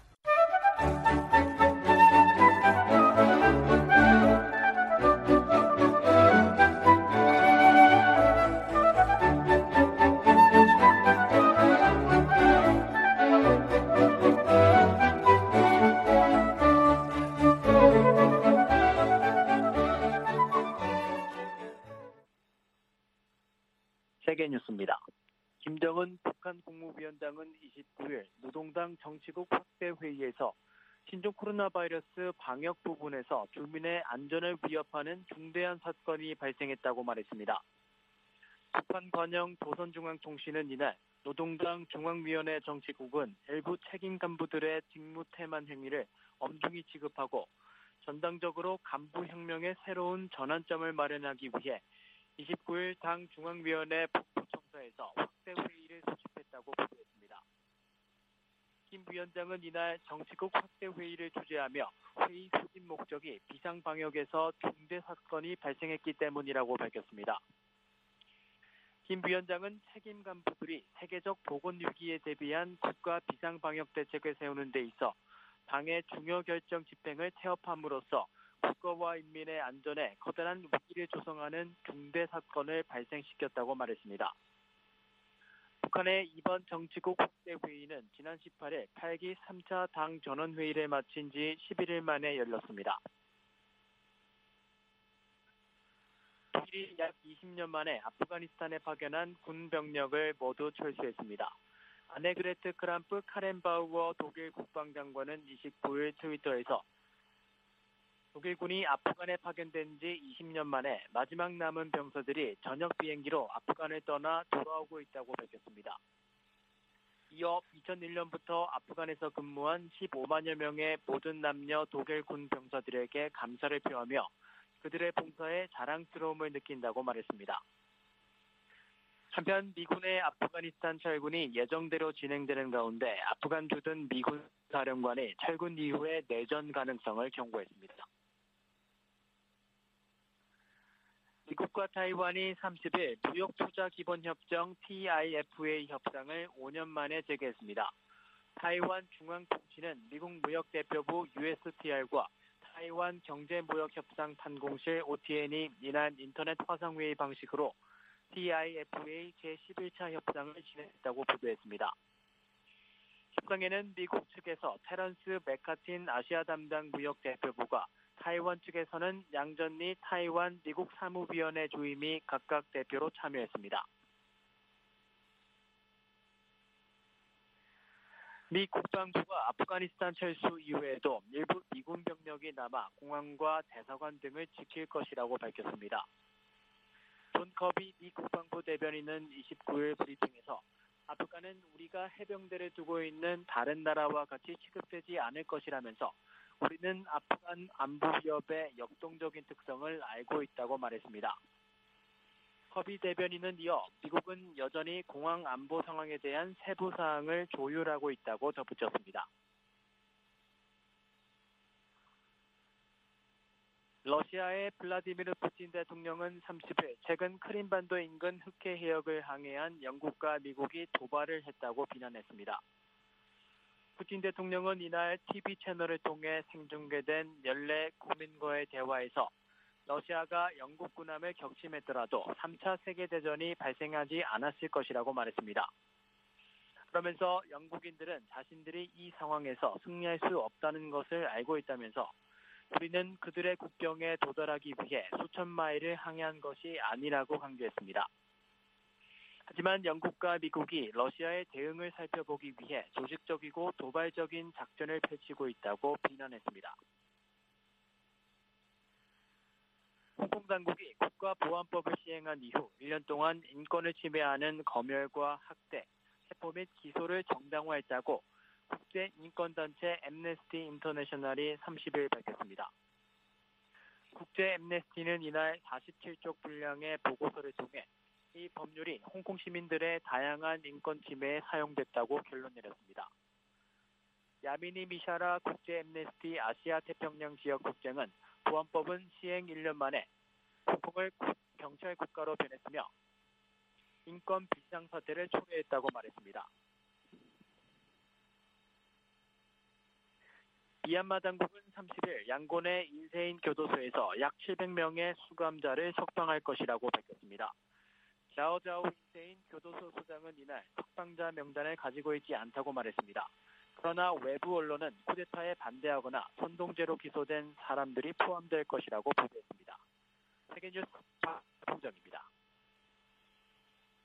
세계 뉴스입니다. 김정은 북한 국무위원장은 이십구일 노동당 정치국 확대 회의에서 신종 코로나 바이러스 방역 부분에서 주민의 안전을 위협하는 중대한 사건이 발생했다고 말했습니다. 북한 관영 조선중앙통신은 이날 노동당 중앙위원회 정치국은 일부 책임 간부들의 직무 태만 행위를 엄중히 지급하고 전당적으로 간부혁명의 새로운 전환점을 마련하기 위해 이십구일 당 중앙위원회 북부청사에서 확대 회의를 소집했다고 보도했습니다. 김 위원장은 이날 정치국 확대 회의를 주재하며 회의 소집 목적이 비상방역에서 중대 사건이 발생했기 때문이라고 밝혔습니다. 김 위원장은 책임 간부들이 세계적 보건위기에 대비한 국가 비상방역 대책을 세우는 데 있어 당의 중요 결정 집행을 태업함으로써 국가와 인민의 안전에 커다란 위기를 조성하는 중대 사건을 발생시켰다고 말했습니다. 북한의 이번 정치국 확대 회의는 지난 십팔일 팔 기 삼 차 당 전원회의를 마친 지 십일일 만에 열렸습니다. 독일이 약 이십 년 만에 아프가니스탄에 파견한 군 병력을 모두 철수했습니다. 아네그레트 크람프 카렌바우어 독일 국방장관은 이십구일 트위터에서 독일군이 아프간에 파견된 지 이십 년 만에 마지막 남은 병사들이 저녁 비행기로 아프간을 떠나 돌아오고 있다고 밝혔습니다. 이어 이천일 년부터 아프간에서 근무한 십오만여 명의 모든 남녀 독일군 병사들에게 감사를 표하며 그들의 봉사에 자랑스러움을 느낀다고 말했습니다. 한편 미군의 아프가니스탄 철군이 예정대로 진행되는 가운데 아프간 주둔 미군 사령관이 철군 이후의 내전 가능성을 경고했습니다. 미국과 타이완이 삼십일 무역투자기본협정 티아이에프에이 협상을 오 년 만에 재개했습니다. 타이완 중앙통신은 미국 무역대표부 유에스티알과 타이완 경제무역협상 탄공실 오티엔이 이날 인터넷 화상회의 방식으로 티아이에프에이 제십일 차 협상을 진행했다고 보도했습니다. 협상에는 미국 측에서 테런스 맥카틴 아시아 담당 무역대표부가 타이완 측에서는 양전리 타이완 미국 사무위원회 주임이 각각 대표로 참여했습니다. 미 국방부가 아프가니스탄 철수 이후에도 일부 미군 병력이 남아 공항과 대사관 등을 지킬 것이라고 밝혔습니다. 존 커비 미 국방부 대변인은 이십구일 브리핑에서 아프간은 우리가 해병대를 두고 있는 다른 나라와 같이 취급되지 않을 것이라면서 우리는 아프간 안보 위협의 역동적인 특성을 알고 있다고 말했습니다. 커비 대변인은 이어 미국은 여전히 공항 안보 상황에 대한 세부 사항을 조율하고 있다고 덧붙였습니다. 러시아의 블라디미르 푸틴 대통령은 삼십일 최근 크림반도 인근 흑해 해역을 항해한 영국과 미국이 도발을 했다고 비난했습니다. 푸틴 대통령은 이날 티비 채널을 통해 생중계된 연례 국민과의 대화에서 러시아가 영국 군함을 격침했더라도 삼 차 세계대전이 발생하지 않았을 것이라고 말했습니다. 그러면서 영국인들은 자신들이 이 상황에서 승리할 수 없다는 것을 알고 있다면서 우리는 그들의 국경에 도달하기 위해 수천 마일을 항해한 것이 아니라고 강조했습니다. 하지만 영국과 미국이 러시아의 대응을 살펴보기 위해 조직적이고 도발적인 작전을 펼치고 있다고 비난했습니다. 홍콩 당국이 국가보안법을 시행한 이후 일 년 동안 인권을 침해하는 검열과 학대, 체포 및 기소를 정당화했다고 국제인권단체 앰네스티 인터내셔널이 삼십일 밝혔습니다. 국제 앰네스티는 이날 사십칠 쪽 분량의 보고서를 통해 이 법률이 홍콩 시민들의 다양한 인권 침해에 사용됐다고 결론 내렸습니다. 야미니 미샤라 국제 엠네스티 아시아 태평양 지역 국장은 보안법은 시행 일 년 만에 홍콩을 경찰 국가로 변했으며 인권 비상사태를 초래했다고 말했습니다. 미얀마 당국은 삼십일 양곤의 인세인 교도소에서 약 칠백 명의 수감자를 석방할 것이라고 밝혔습니다. 자오자오 인세인 교도소 소장은 이날 석방자 명단을 가지고 있지 않다고 말했습니다. 그러나 외부 언론은 쿠데타에 반대하거나 선동죄로 기소된 사람들이 포함될 것이라고 보도했습니다. 세계뉴스 박홍정입니다.